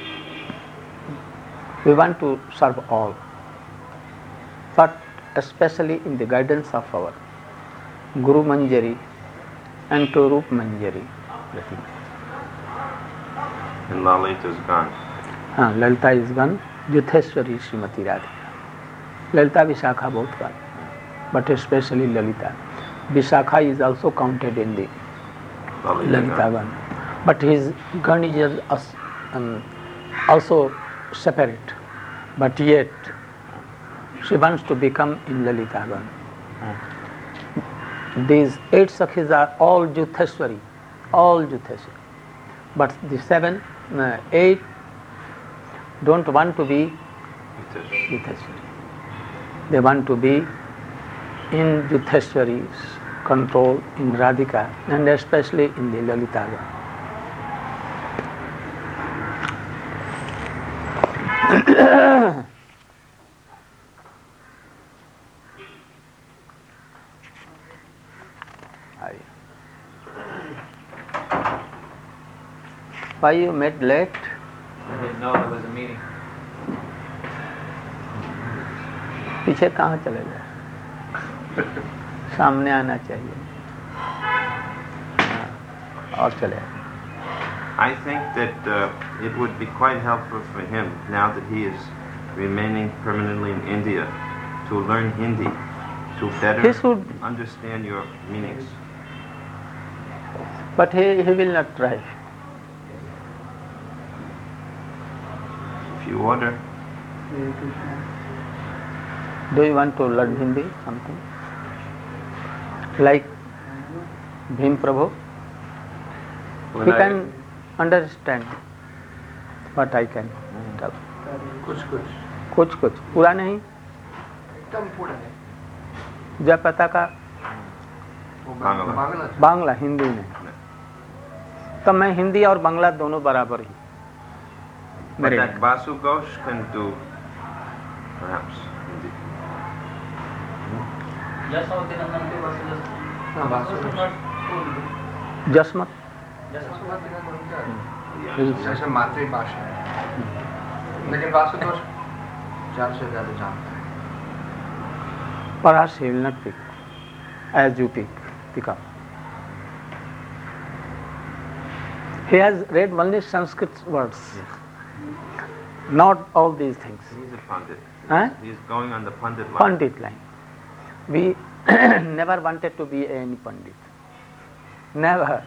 we want to serve all, but especially in the guidance of our Guru Manjari and to Rup Manjari. And Lalita is gone. Lalita is gone. Yutheshwari Srimati Radhika. Lalita Vishakha both gone, but especially Lalita. Vishakha is also counted in the Lalita Gan. But his Gan is also separate. But yet, she wants to become in Lalita Gan. These 8 Sakhis are all Yutheshwari, But the 8 don't want to be Yutheshwari. They want to be in Yutheshwari's control in Radhika and especially in the Lalita Gan. Why you met late? I didn't know there was a meeting. पीछे कहाँ चले गए? सामने आना चाहिए और चले. I think that it would be quite helpful for him, now that he is remaining permanently in India, to learn Hindi, to better understand your meanings. But he will not try. If you order. Do you want to learn Hindi, something? Like Bhim Prabhu? He can understand what I can tell. कुछ पूरा नहीं, एकदम पूरा नहीं. जब पता का बांग्ला, हिंदी नहीं. तो मैं हिंदी और बांग्ला दोनों बराबर ही. But that Basu Ghosh can do, perhaps. जसमत जैसे मातृभाषा है, लेकिन वासुदोष ज़्यादा से ज़्यादा जानता है. Perhaps he will not pick as you pick up. He has read only Sanskrit words, not all these things. He's a Pandit. Huh? He's going on the Pandit line. Pandit line. We never wanted to be any Pandit. Never.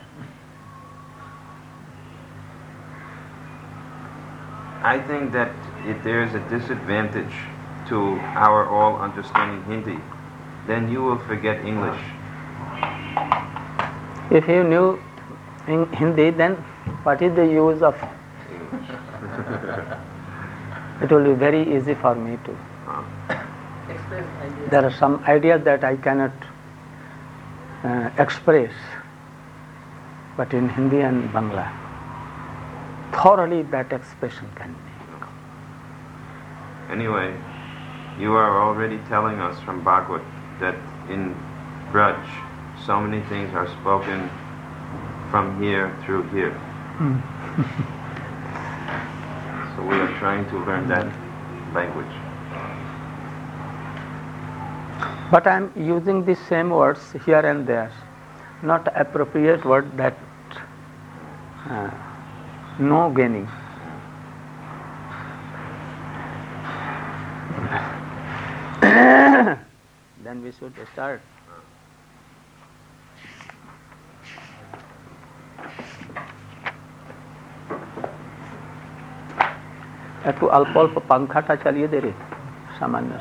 I think that if there is a disadvantage to our all understanding Hindi, then you will forget English. If you knew Hindi, then what is the use of it will be very easy for me to. There are some ideas that I cannot express, but in Hindi and Bangla, thoroughly that expression can be. Anyway, you are already telling us from Bhagavad that in Braj, so many things are spoken from here through here. So we are trying to learn that language. But I am using the same words here and there. not appropriate word, that no gaining. Then we should start. একটু অল্প অল্প পাংখাটা চালিয়ে দে রে সামান্য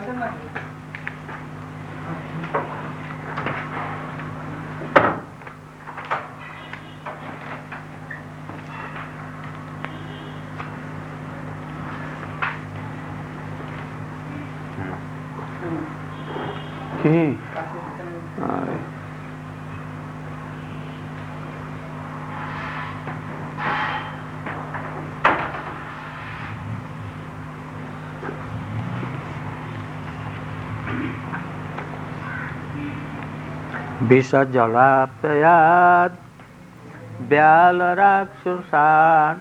কি विषजलापयाद व्यालराक्षसान्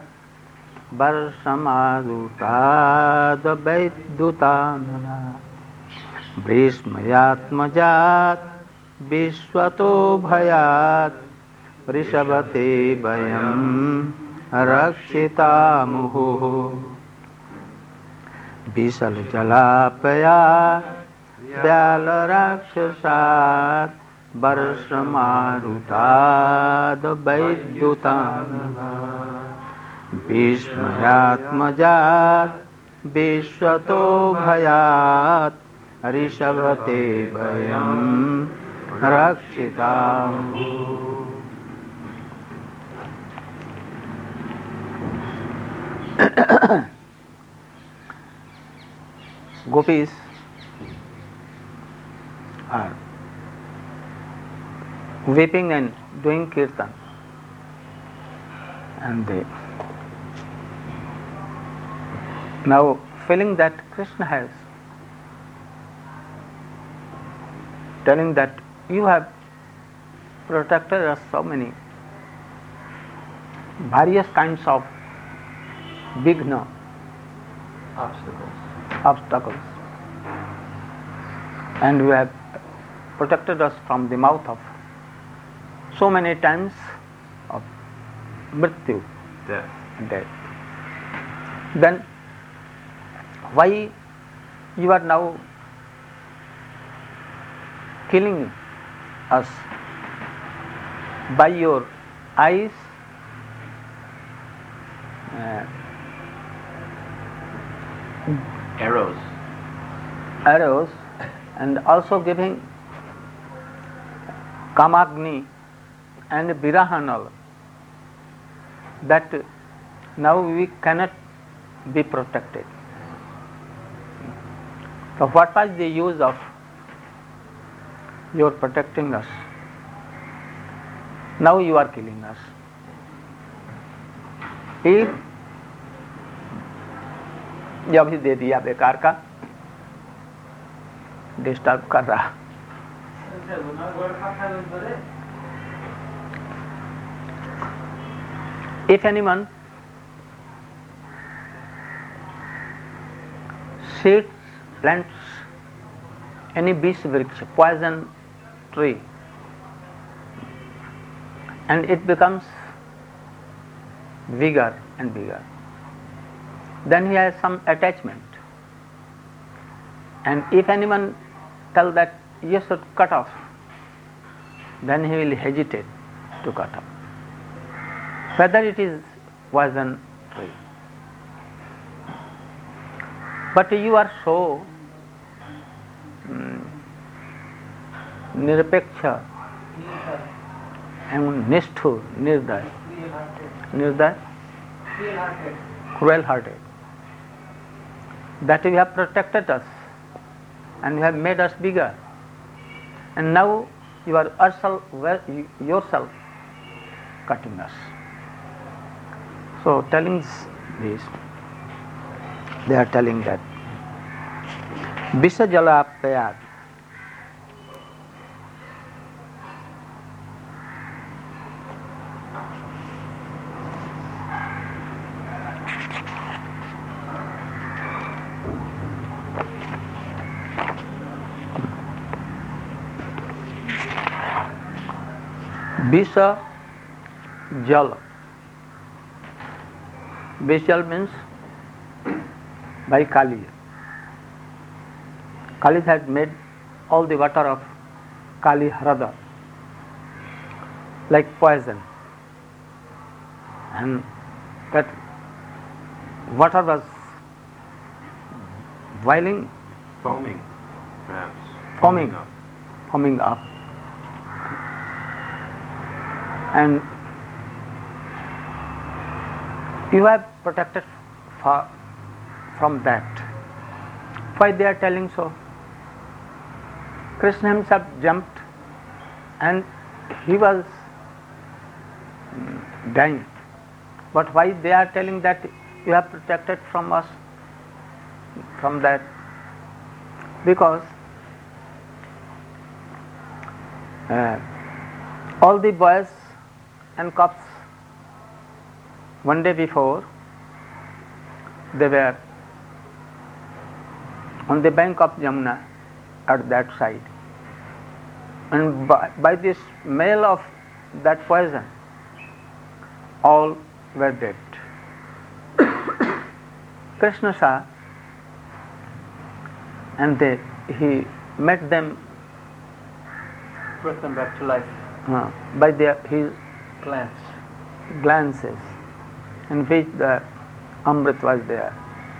वर्षमारुताद वैद्युतानना भीष्मयात्मजात् विश्वतो भयात् वृषभते वयं रक्षितामुहुः विषलजलापयात् व्यालराक्षसात् वर्षमारुताद वैद्युतानना भीष्मयात्मजात् विश्वतो भयात् ऋषभते वयं रक्षितामुहुः Gopis are weeping and doing kirtan, and they now feeling that Krishna has telling that you have protected us so many various kinds of vighna, obstacles, and you have protected us from the mouth of so many times of mrityu, death. Then why you are now killing us by your eyes, arrows, and also giving Kamagni and Virahanal, that now we cannot be protected. So what was the use of your protecting us? Now you are killing us. If ये अभी दे दिया बेकार का, disturb कर रहा. If anyone seeds, plants any vish vriksha, poison tree, and it becomes bigger and bigger, then he has some attachment. And if anyone tell that you should cut off, then he will hesitate to cut off, whether it is poison tree. But you are so nirapeksha and nishthur, nirdaya, cruel-hearted, that you have protected us and you have made us bigger, and now you are yourself cutting us. So telling this, they are telling that Vishajalapayat, Bisa Jal. Visjal means by Kali. Kali had made all the water of Kali Hrada like poison, and that water was boiling, Foaming, perhaps. foaming up. And you have protected from that. Why they are telling so? Krishna himself jumped and he was dying. But why they are telling that you have protected from us, from that? Because all the boys and cubs, one day before, they were on the bank of Jamuna at that side, and by the smell of that poison, all were dead. Krishna saw, and he met them, Brought them back to life. By his Glances. in which the Amrit was there.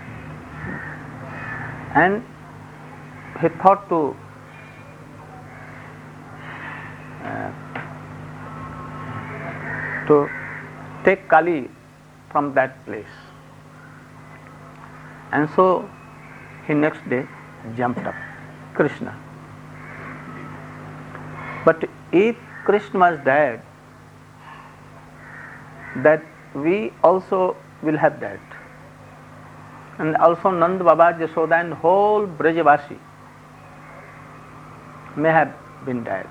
And he thought to take Kali from that place. And so he next day jumped up, Krishna. But if Krishna was dead, that we also will have that. And also Nand Baba, Jashoda and whole Brajavasi may have been dead.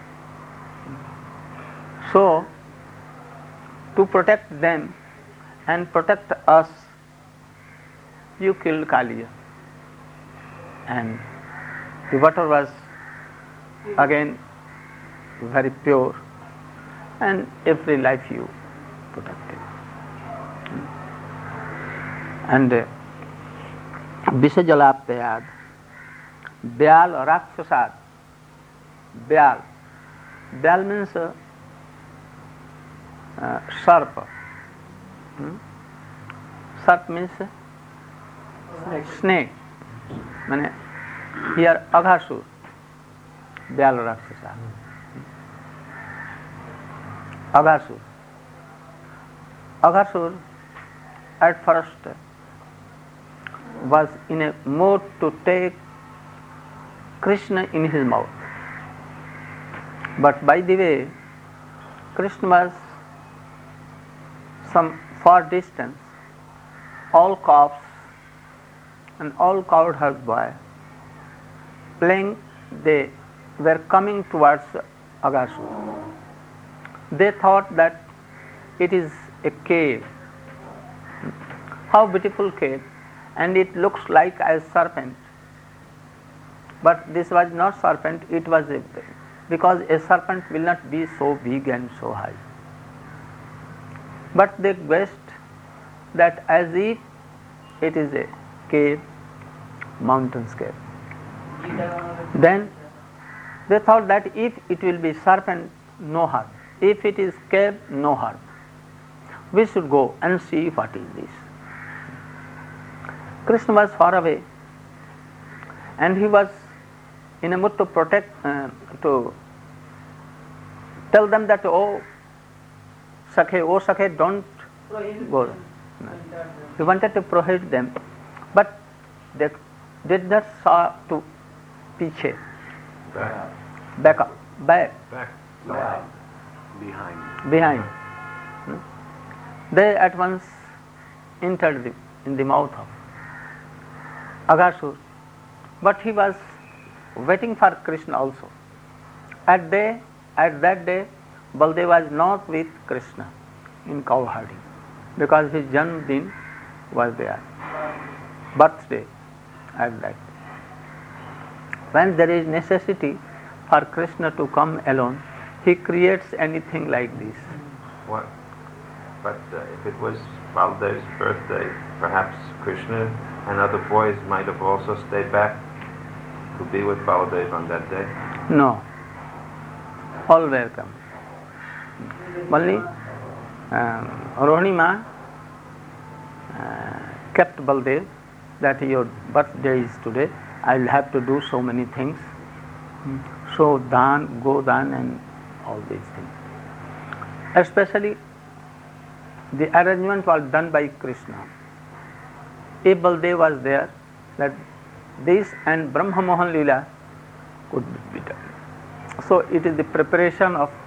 So, to protect them and protect us, you killed Kaliya. And the water was again very pure, and every life you protected. And Visajalaptayad, Byal Rakshasad. Byal. Byal means Sarp. Sarp means snake. Here Aghasur. Byal Rakshasad. Aghasur. Aghasur at first was in a mood to take Krishna in his mouth. But by the way, Krishna was some far distance, all calves and all cowherd boys playing, they were coming towards Aghasur. They thought that it is a cave. How beautiful cave, and it looks like a serpent. But this was not serpent, it was because a serpent will not be so big and so high. But they guessed that as if it is a cave, mountain's cave. Then they thought that if it will be serpent, no harm. If it is cave, no harm. We should go and see what is this. Krishna was far away, and he was in a mood to protect, to tell them that, oh Sakhe, don't go. He wanted to prohibit them, but they did not saw to piche, back. Behind. They at once entered in the mouth of Aghasur, but he was waiting for Krishna also. At that day, Baldev was not with Krishna in cowherding, because his Janmdin was there, birthday at that. When there is necessity for Krishna to come alone, he creates anything like this. What? But if it was Baladev's birthday, perhaps Krishna and other boys might have also stayed back to be with Baladev on that day. No, all welcome. Only Rohini Ma kept Baladev that your birthday is today. I will have to do so many things. So Dan, Godan and all these things. Especially the arrangement was done by Krishna. If Baladev was there, that this and Brahma Mohan Leela could be done. So it is the preparation of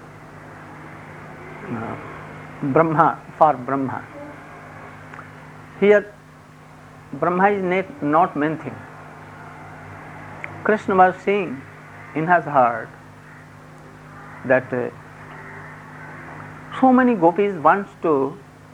Brahma for Brahma. Here Brahma is not main thing. Krishna was saying in his heart that so many gopis wants to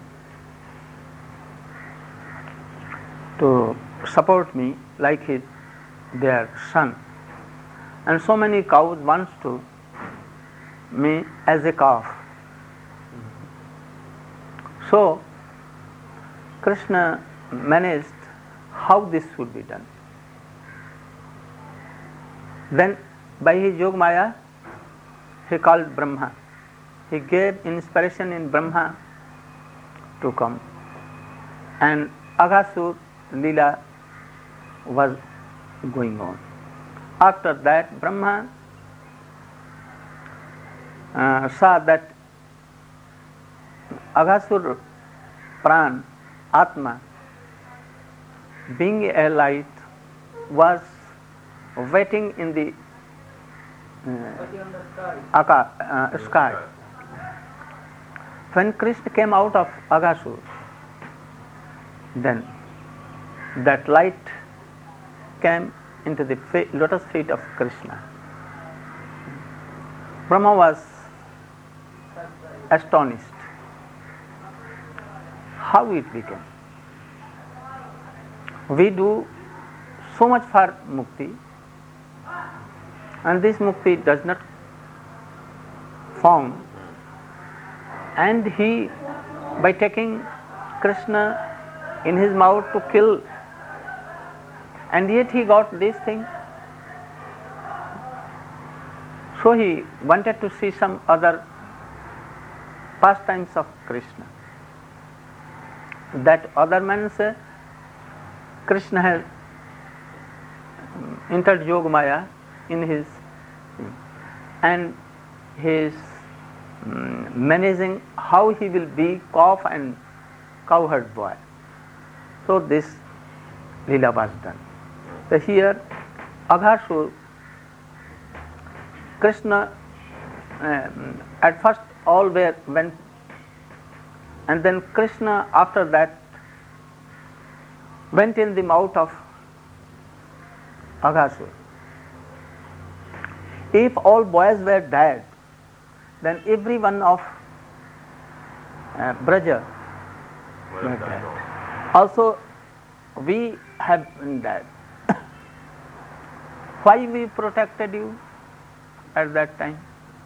support me like their son, and so many cows wants to me as a calf. So Krishna managed how this should be done. Then by his Yog Maya he called Brahma. He gave inspiration in Brahma to come, and Aghasur Leela was going on. After that Brahma saw that Aghasur Pran, Atma, being a light, was waiting in the sky. When Krishna came out of Aghasur, then that light came into the lotus feet of Krishna. Brahma was astonished. How it became? We do so much for mukti, and this mukti does not form, and he, by taking Krishna in his mouth to kill, and yet he got this thing. So he wanted to see some other pastimes of Krishna. That other means Krishna has entered Yog Maya in his, and he is managing how he will be calf and cowherd boy. So this Leela was done. So here Aghasur, Krishna at first all went, and then Krishna after that went in the mouth of Aghasur. If all boys were dead, then every one of Braja were dead. Also we have been dead. Why we protected you at that time?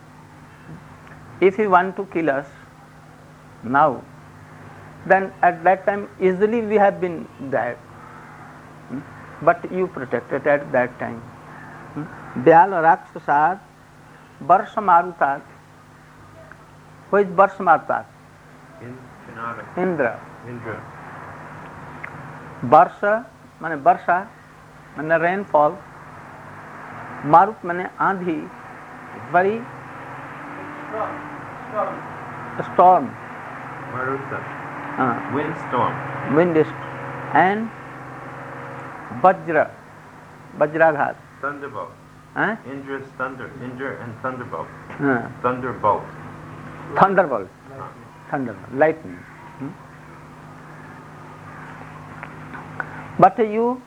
If you want to kill us now, then at that time easily we have been dead. But you protected at that time. Vyal Rakshasad Varsha Marutat. Who is Varsha Marutat? Indra. Varsha means Varsha means rainfall. Marut means Andhi, very storm. Maruta. Windstorm. Windstorm. And Vajra, Vajraghat. Thunderbolt. Indra's thunder. Indra and thunderbolt. Thunderbolt. Thunderbolt. Thunderbolt. Lightning. But you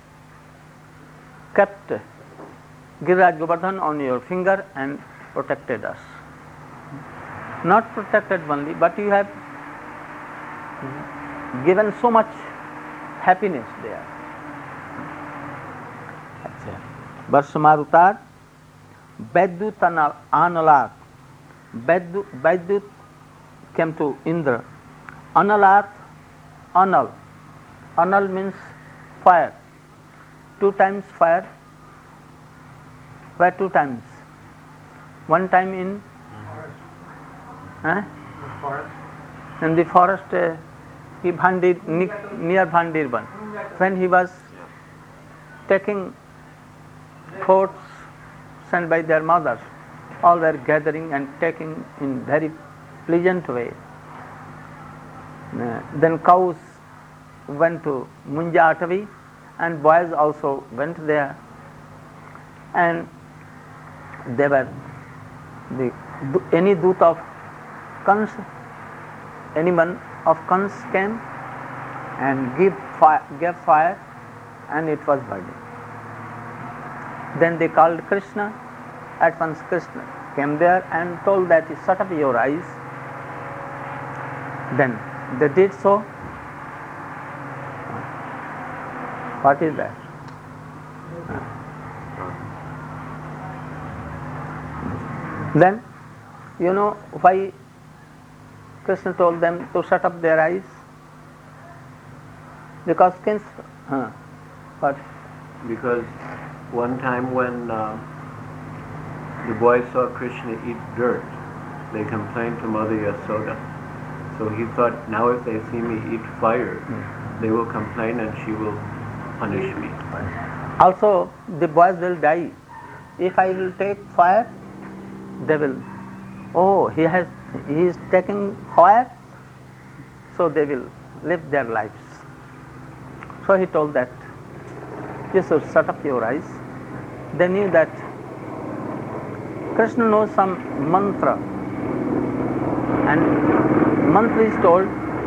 kept Giriraj Govardhan on your finger and protected us. Not protected only, but you have given so much happiness there. Varsha Marutat Vaidut Analak Vaidyut came to Indra. Analat, Anal. Anal means fire. 2 times fire. Why 2 times? One time in in the forest near Bhandirban, when he was taking fruits sent by their mothers, all were gathering and taking in very pleasant way. Then cows went to Munja Atavi and boys also went there, and they were any Dut of Kans, anyone of Kans came and gave fire, and it was burning. Then they called Krishna. At once Krishna came there and told that, shut up your eyes. Then they did so. What is that? Then, you know why Krishna told them to shut up their eyes? Because what? Because one time when the boys saw Krishna eat dirt, they complained to Mother Yasoda. So he thought, now if they see me eat fire, they will complain and she will punish me. Also, the boys will die. If I will take fire, they will, he is taking fire, so they will live their lives. So he told that, you should shut up your eyes. They knew that Krishna knows some mantra, and mantra is told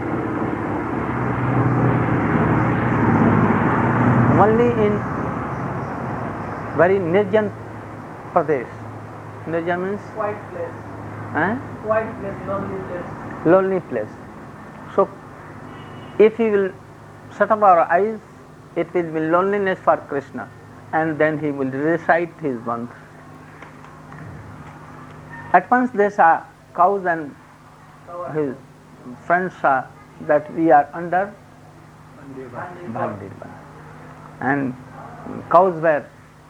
only in very Nirjan Pradesh. Nirjan means Quiet place. Quiet place, lonely place. Lonely place. So, if he will shut up our eyes, it will be loneliness for Krishna, and then he will recite his mantra. At once they saw cows, and his friends saw that we are under Bhandirban. And cows were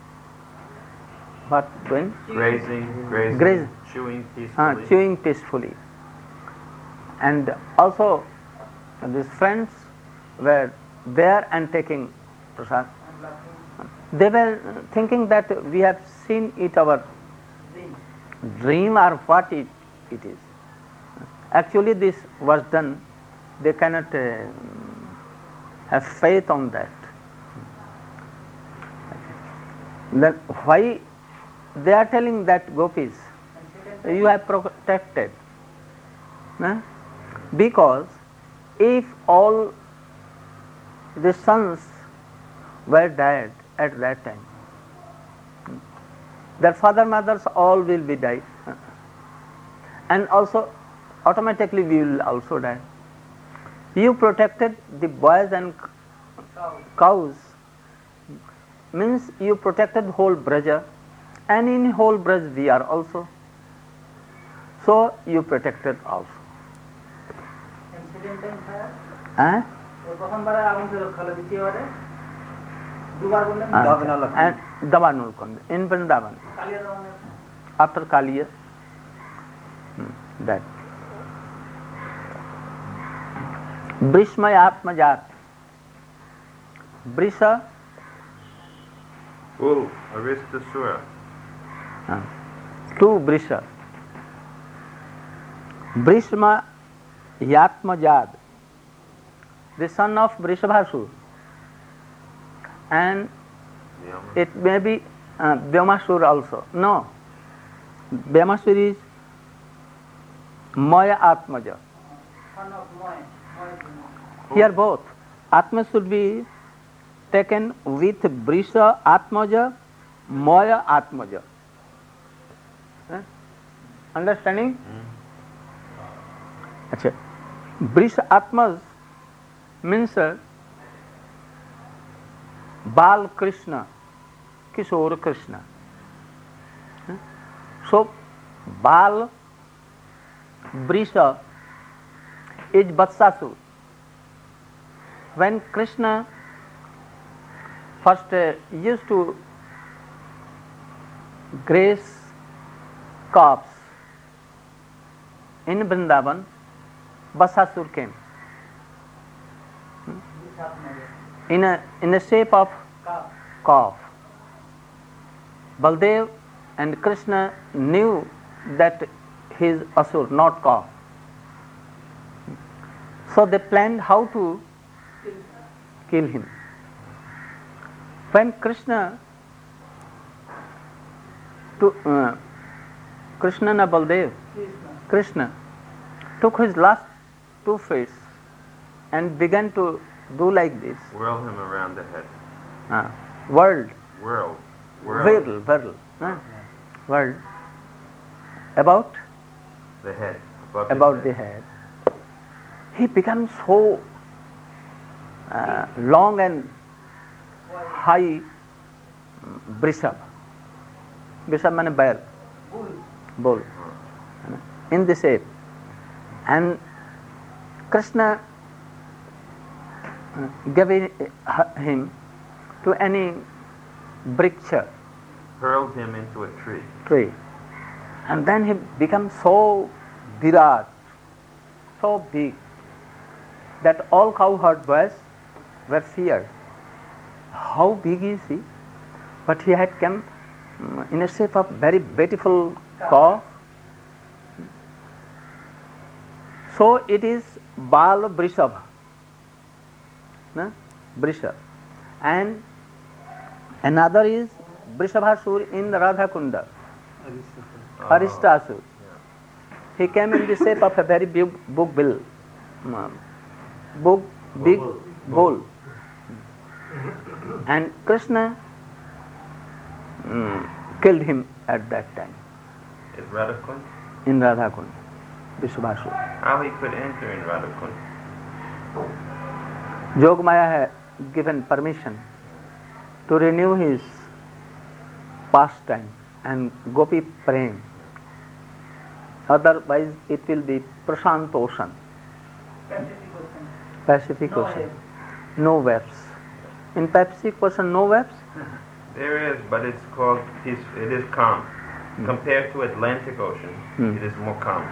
what doing? Grazing, chewing peacefully. And also these friends were there and taking prasad. They were thinking that we have seen it our dream or what it is. Actually this was done. They cannot have faith on that. Then why they are telling that gopis, you have protected? Because if all the sons were dead at that time, their father, mothers all will be died, and also automatically we will also die. You protected the boys and cows, means you protected whole Braja, and in whole Braja we are also. So you protected also. And Davanul in Vrindavan. After Kaliya, that. Brishma Atmajat. Brisha. Aristasura. Two Brisha. Brishma Yatmajad, the son of Vrishabhasur, and it may be Vyomasur also. No, Vyomasur is Maya Atmaja. Here both. Atma should be taken with Brisha Atmaja, Maya Atmaja. Understanding? Achha. Brisha Atmas means Bal Krishna, Kishore Krishna. So Bal Brisha is Vatsasur. When Krishna first used to grace calves in Vrindavan, Vatsasur came in a shape of calf. Baldev and Krishna knew that he is Asur, not calf. So they planned how to kill him. When Krishna and Baldev, Krishna took his last 2 feet and began to do like this. Whirl him around the head. Whirl. About the head. About the head. He becomes so long and high. Brishabh. Brishabh means bear. Bull. In the shape. And Krishna gave him to any briksha. Hurled him into a tree. And then he becomes so virat, so big, that all cowherd boys were feared. How big is he? But he had come in a shape of very beautiful cow. So it is Bal Brishabha. Brishabha. And another is Brishabhasur in Radha Kunda. Aristasur. He came in the shape of a very big bull. Big bull. And Krishna killed him at that time. In Radhakund? In Radhakund. Vishwasur. How he could enter in Radhakund? Jogmaya had given permission to renew his pastime and Gopi Prem. Otherwise it will be Prashant Ocean. Pacific Ocean. No waves. In Pacific Ocean no waves? There is, but it's called peace. It is calm. Compared to Atlantic Ocean, it is more calm.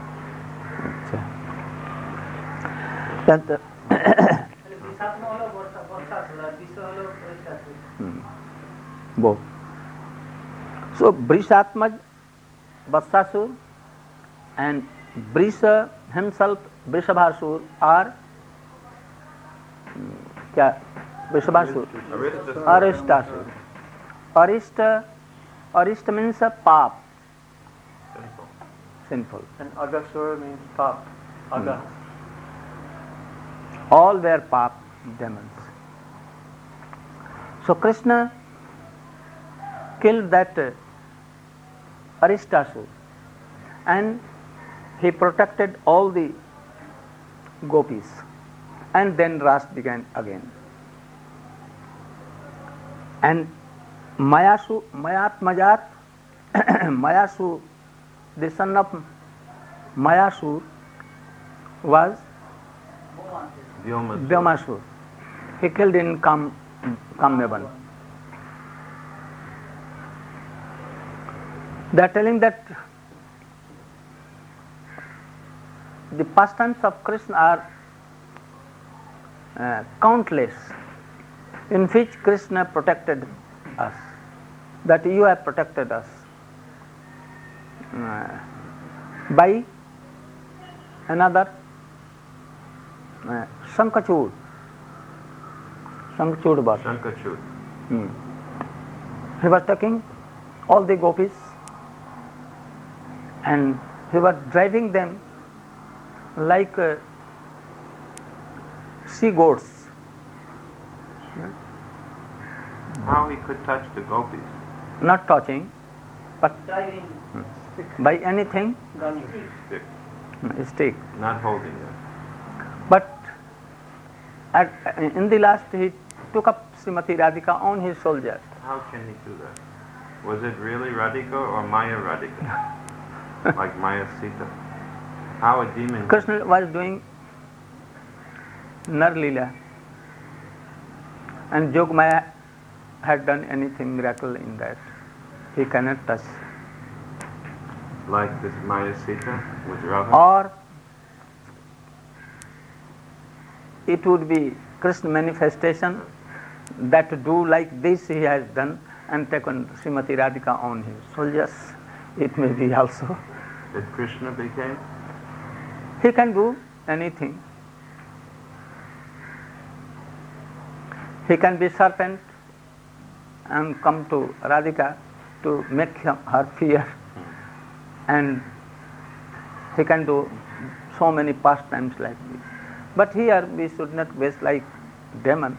Both. So Brishatmaj, Vatsasur, and Brisha himself, Brishabhasur, are Brishabhasur, Aristasur. Arista means a pap, sinful. And Agasura means pap. Aga. All were pap demons. So Krishna killed that Aristasur and he protected all the gopis, and then Ras began again. And Mayatmajat, Mayasur, the son of Mayasur was Vyomasur. He killed in Kamyavan. They are telling that the pastimes of Krishna are countless, in which Krishna protected us, that you have protected us by another Shankachud. Shankachud. He was taking all the gopis and he was driving them like sea goats. How he could touch the gopis? Not touching, but by anything, stick. Not holding them. But in the last he took up Srimati Radhika on his shoulders. How can he do that? Was it really Radhika or Maya Radhika? Like Maya Sita? How a demon? Krishna was doing Nar Leela, and Jogmaya had done anything miracle in that. He cannot touch. Like this Maya Sita with Radha? Or it would be Krishna manifestation that do like this he has done and taken Srimati Radhika on his soldiers. It may be also. That Krishna became? He can do anything. He can be serpent and come to Radhika to make her fear, and he can do so many pastimes like this. But here we should not waste like demon.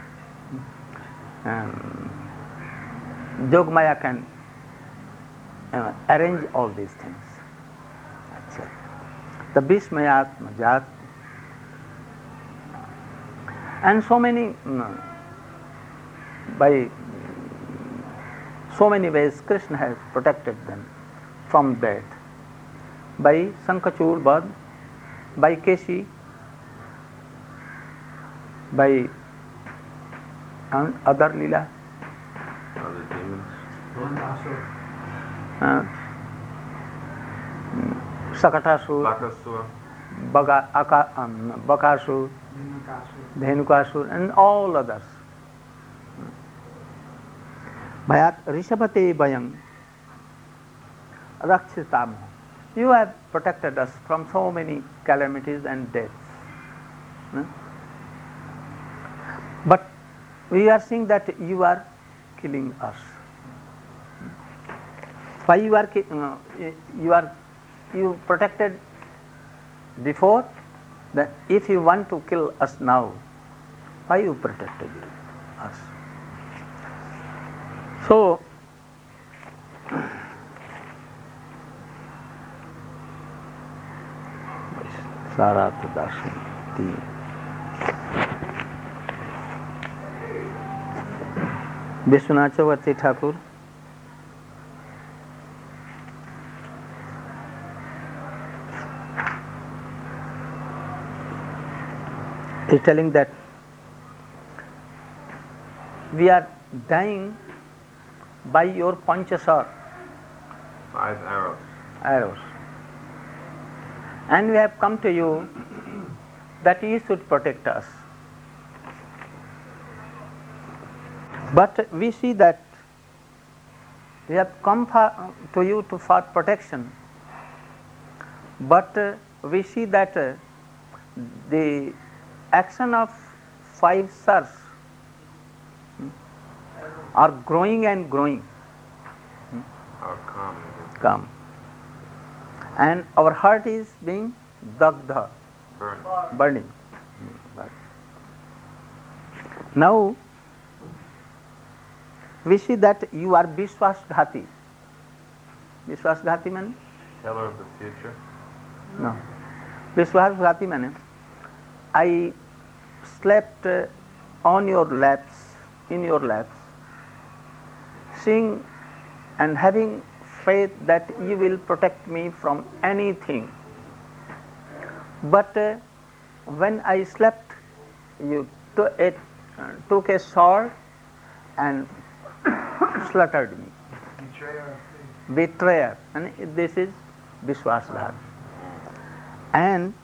Jogmaya can arrange all these things. That's it. The Bhishmayatma Jat. And so many, by so many ways Krishna has protected them from death. By Sankachur Bad, by Keshi, by other Leela. Other demons? Sakatasur, Bakasura, Bakasur, Dhenukasur, and all others. Bhayat Rishabhate Bhayam Rakshitam. You have protected us from so many calamities and deaths. But we are seeing that you are killing us. Why you protected before? That if you want to kill us now, why you protected us? So Sarat Darshan Vishwanath Chakravarti Thakur is telling that we are dying by your Panchasar 5 arrows, and we have come to you that you should protect us. But we see that we have come to you for protection, but we see that the action of 5 stars are growing and growing. Our Come. And our heart is being dagdha, burning. Now we see that you are Vishwasghati. Vishwasghati means? Teller of the future? No. Vishwasghati means I slept on your laps, in your laps, seeing and having faith that you will protect me from anything. But when I slept, you took a sword and slaughtered me. Betrayer. And this is Vishwasghati. And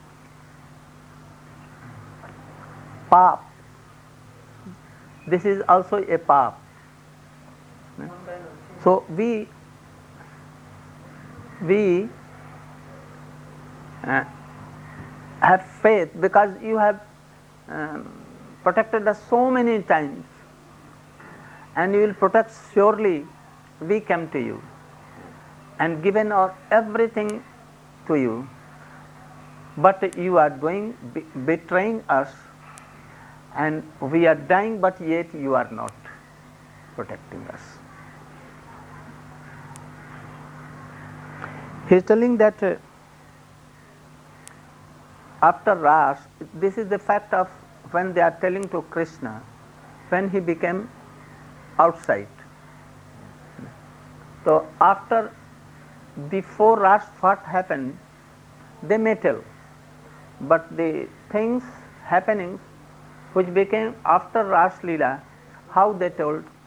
Pap. This is also a Pap. So we have faith because you have protected us so many times, and you will protect surely. We came to you and given our everything to you, but you are betraying us, and we are dying, but yet you are not protecting us. He is telling that after Ras, this is the fact of when they are telling to Krishna, when he became outside. So before Ras, what happened? they may tell, but the things, happenings which became after Ras Leela, how they told,